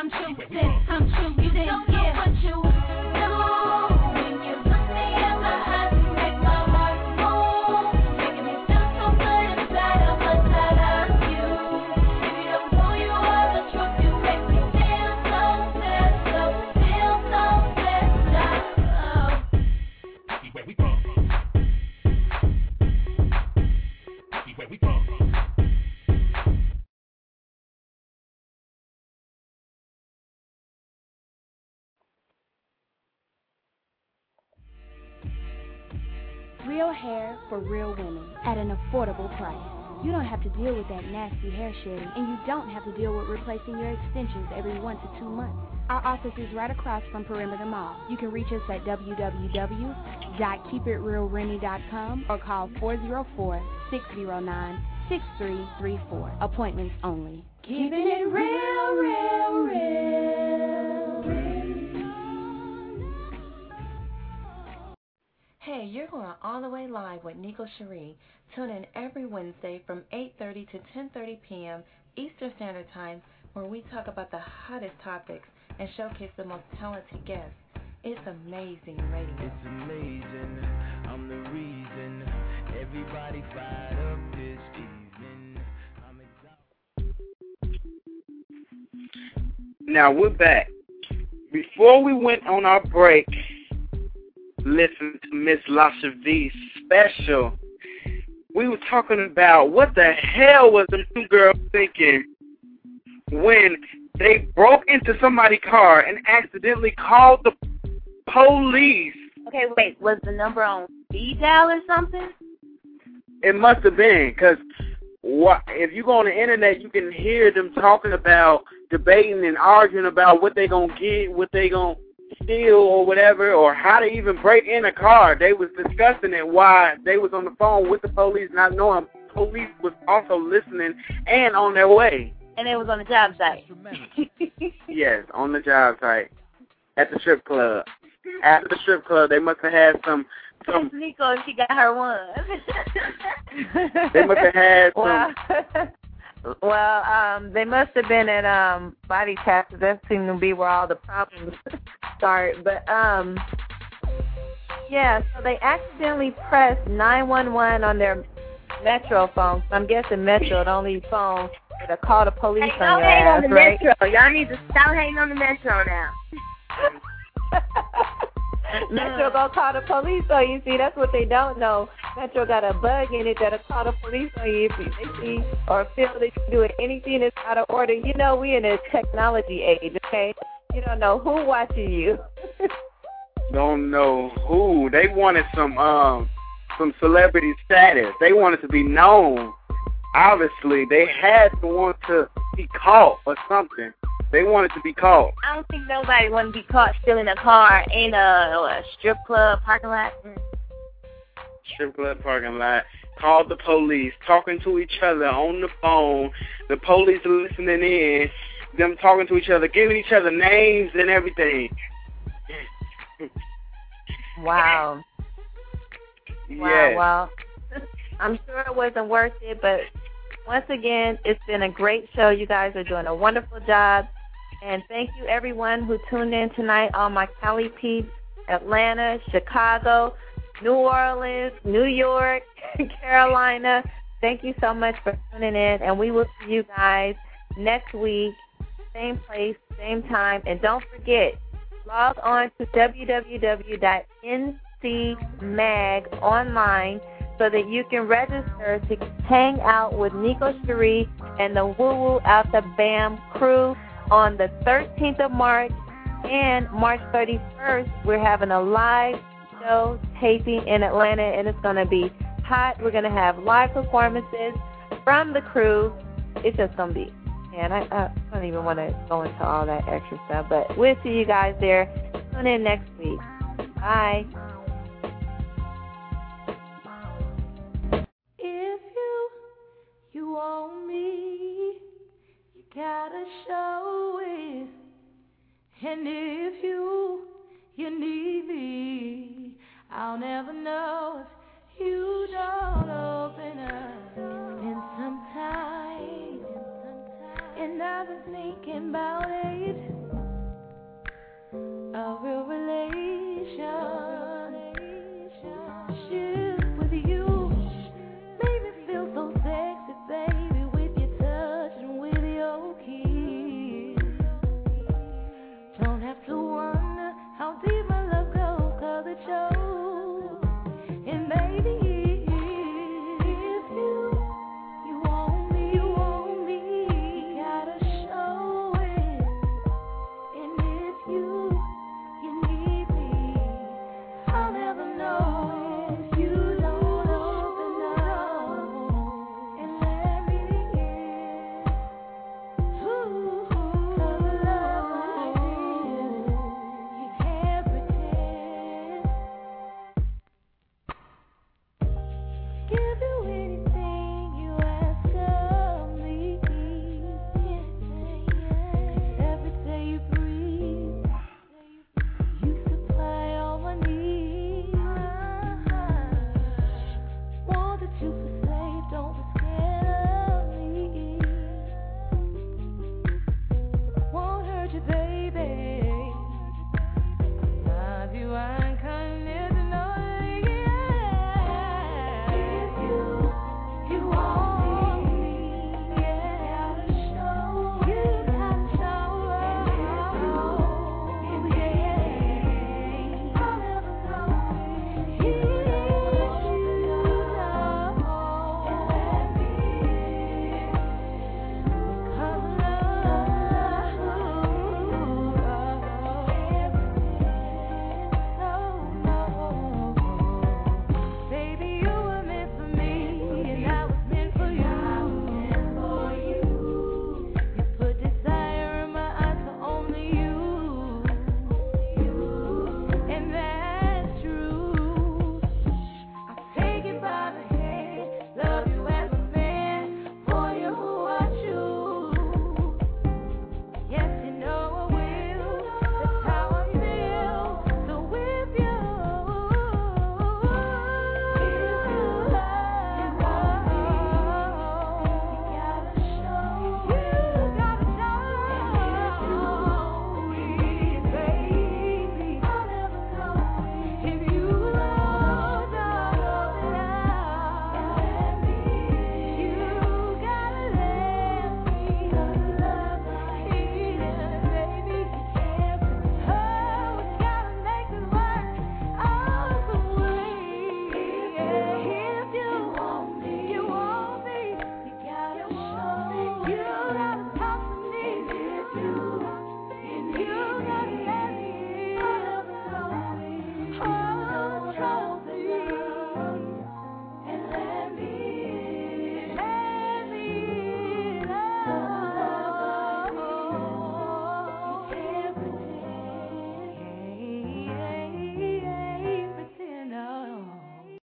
I'm true, then I'm true, you then, don't yeah. know what you know. When you look me in my eyes, you make my heart move. Making me feel so good inside how much I love you. If you don't know you are the truth, you make me feel so special, feel so special.
See where we come from. See where we come from.
Real hair for real women at an affordable price. You don't have to deal with that nasty hair shedding, and you don't have to deal with replacing your extensions every one to two months. Our office is right across from Perimeter Mall. You can reach us at w w w dot keep it real remy dot com or call four oh four, six oh nine, six three three four. Appointments only.
Keeping it real, real, real, real.
Hey, you're going all the way live with Nico Cherie. Tune in every Wednesday from eight thirty to ten thirty p.m. Eastern Standard Time, where we talk about the hottest topics and showcase the most talented guests. It's amazing radio.
It's amazing. I'm the reason everybody fired up this evening. I'm exhausted.
Now we're back. Before we went on our break, listen to Miss Lasha V's special. We were talking about what the hell was the two girls thinking when they broke into somebody's car and accidentally called the police.
Okay, wait, was the number on speed dial or something?
It must have been, because if you go on the internet, you can hear them talking about, debating and arguing about what they going to get, what they going to steal or whatever, or how to even break in a car. They was discussing it while they was on the phone with the police, not knowing police was also listening and on their way.
And it was on the job site.
Yes, on the job site at the strip club. After the strip club, they must have had some some.
Nico, she got her one.
They must have had some.
Well, well, um, they must have been at um body taps. That seemed to be where all the problems start. But um, yeah. So they accidentally pressed nine one one on their Metro phone. So I'm guessing Metro, the only phone to call the police
hey,
on
don't
your
hate
ass,
on the
right?
Metro. Y'all need to stop hating on the Metro now.
Metro gonna call the police on you. See, that's what they don't know. Metro got a bug in it that'll call the police on you if they see or feel that you're doing anything that's out of order. You know, we in a technology age, okay? You don't know who watching you.
Don't know who. They wanted some um some celebrity status. They wanted to be known. Obviously, they had to want to be caught or something. They wanted to be caught.
I don't think nobody want to be caught stealing a car in a, a strip club parking lot.
Strip club parking lot. Called the police, talking to each other on the phone. The police are listening in. Them talking to each other, giving each other names and everything.
Wow.
Yes.
Wow, well, I'm sure it wasn't worth it, but once again, it's been a great show. You guys are doing a wonderful job. And thank you, everyone who tuned in tonight, all my Cali peeps, Atlanta, Chicago, New Orleans, New York, Carolina. Thank you so much for tuning in, and we will see you guys next week, same place, same time. And don't forget, log on to w w w dot n c mag online so that you can register to hang out with Nico Cherie and the Woo Woo Out the Bam crew on the thirteenth of March and March thirty-first. We're having a live show taping in Atlanta, and it's going to be hot. We're going to have live performances from the crew. It's just going to be, man, I, I don't even want to go into all that extra stuff, but we'll see you guys there. Tune in next week. Bye.
If you, you want me, you gotta show it. And if you, you need me, I'll never know if you don't open up. Spend some time, and I've been thinking about it. have to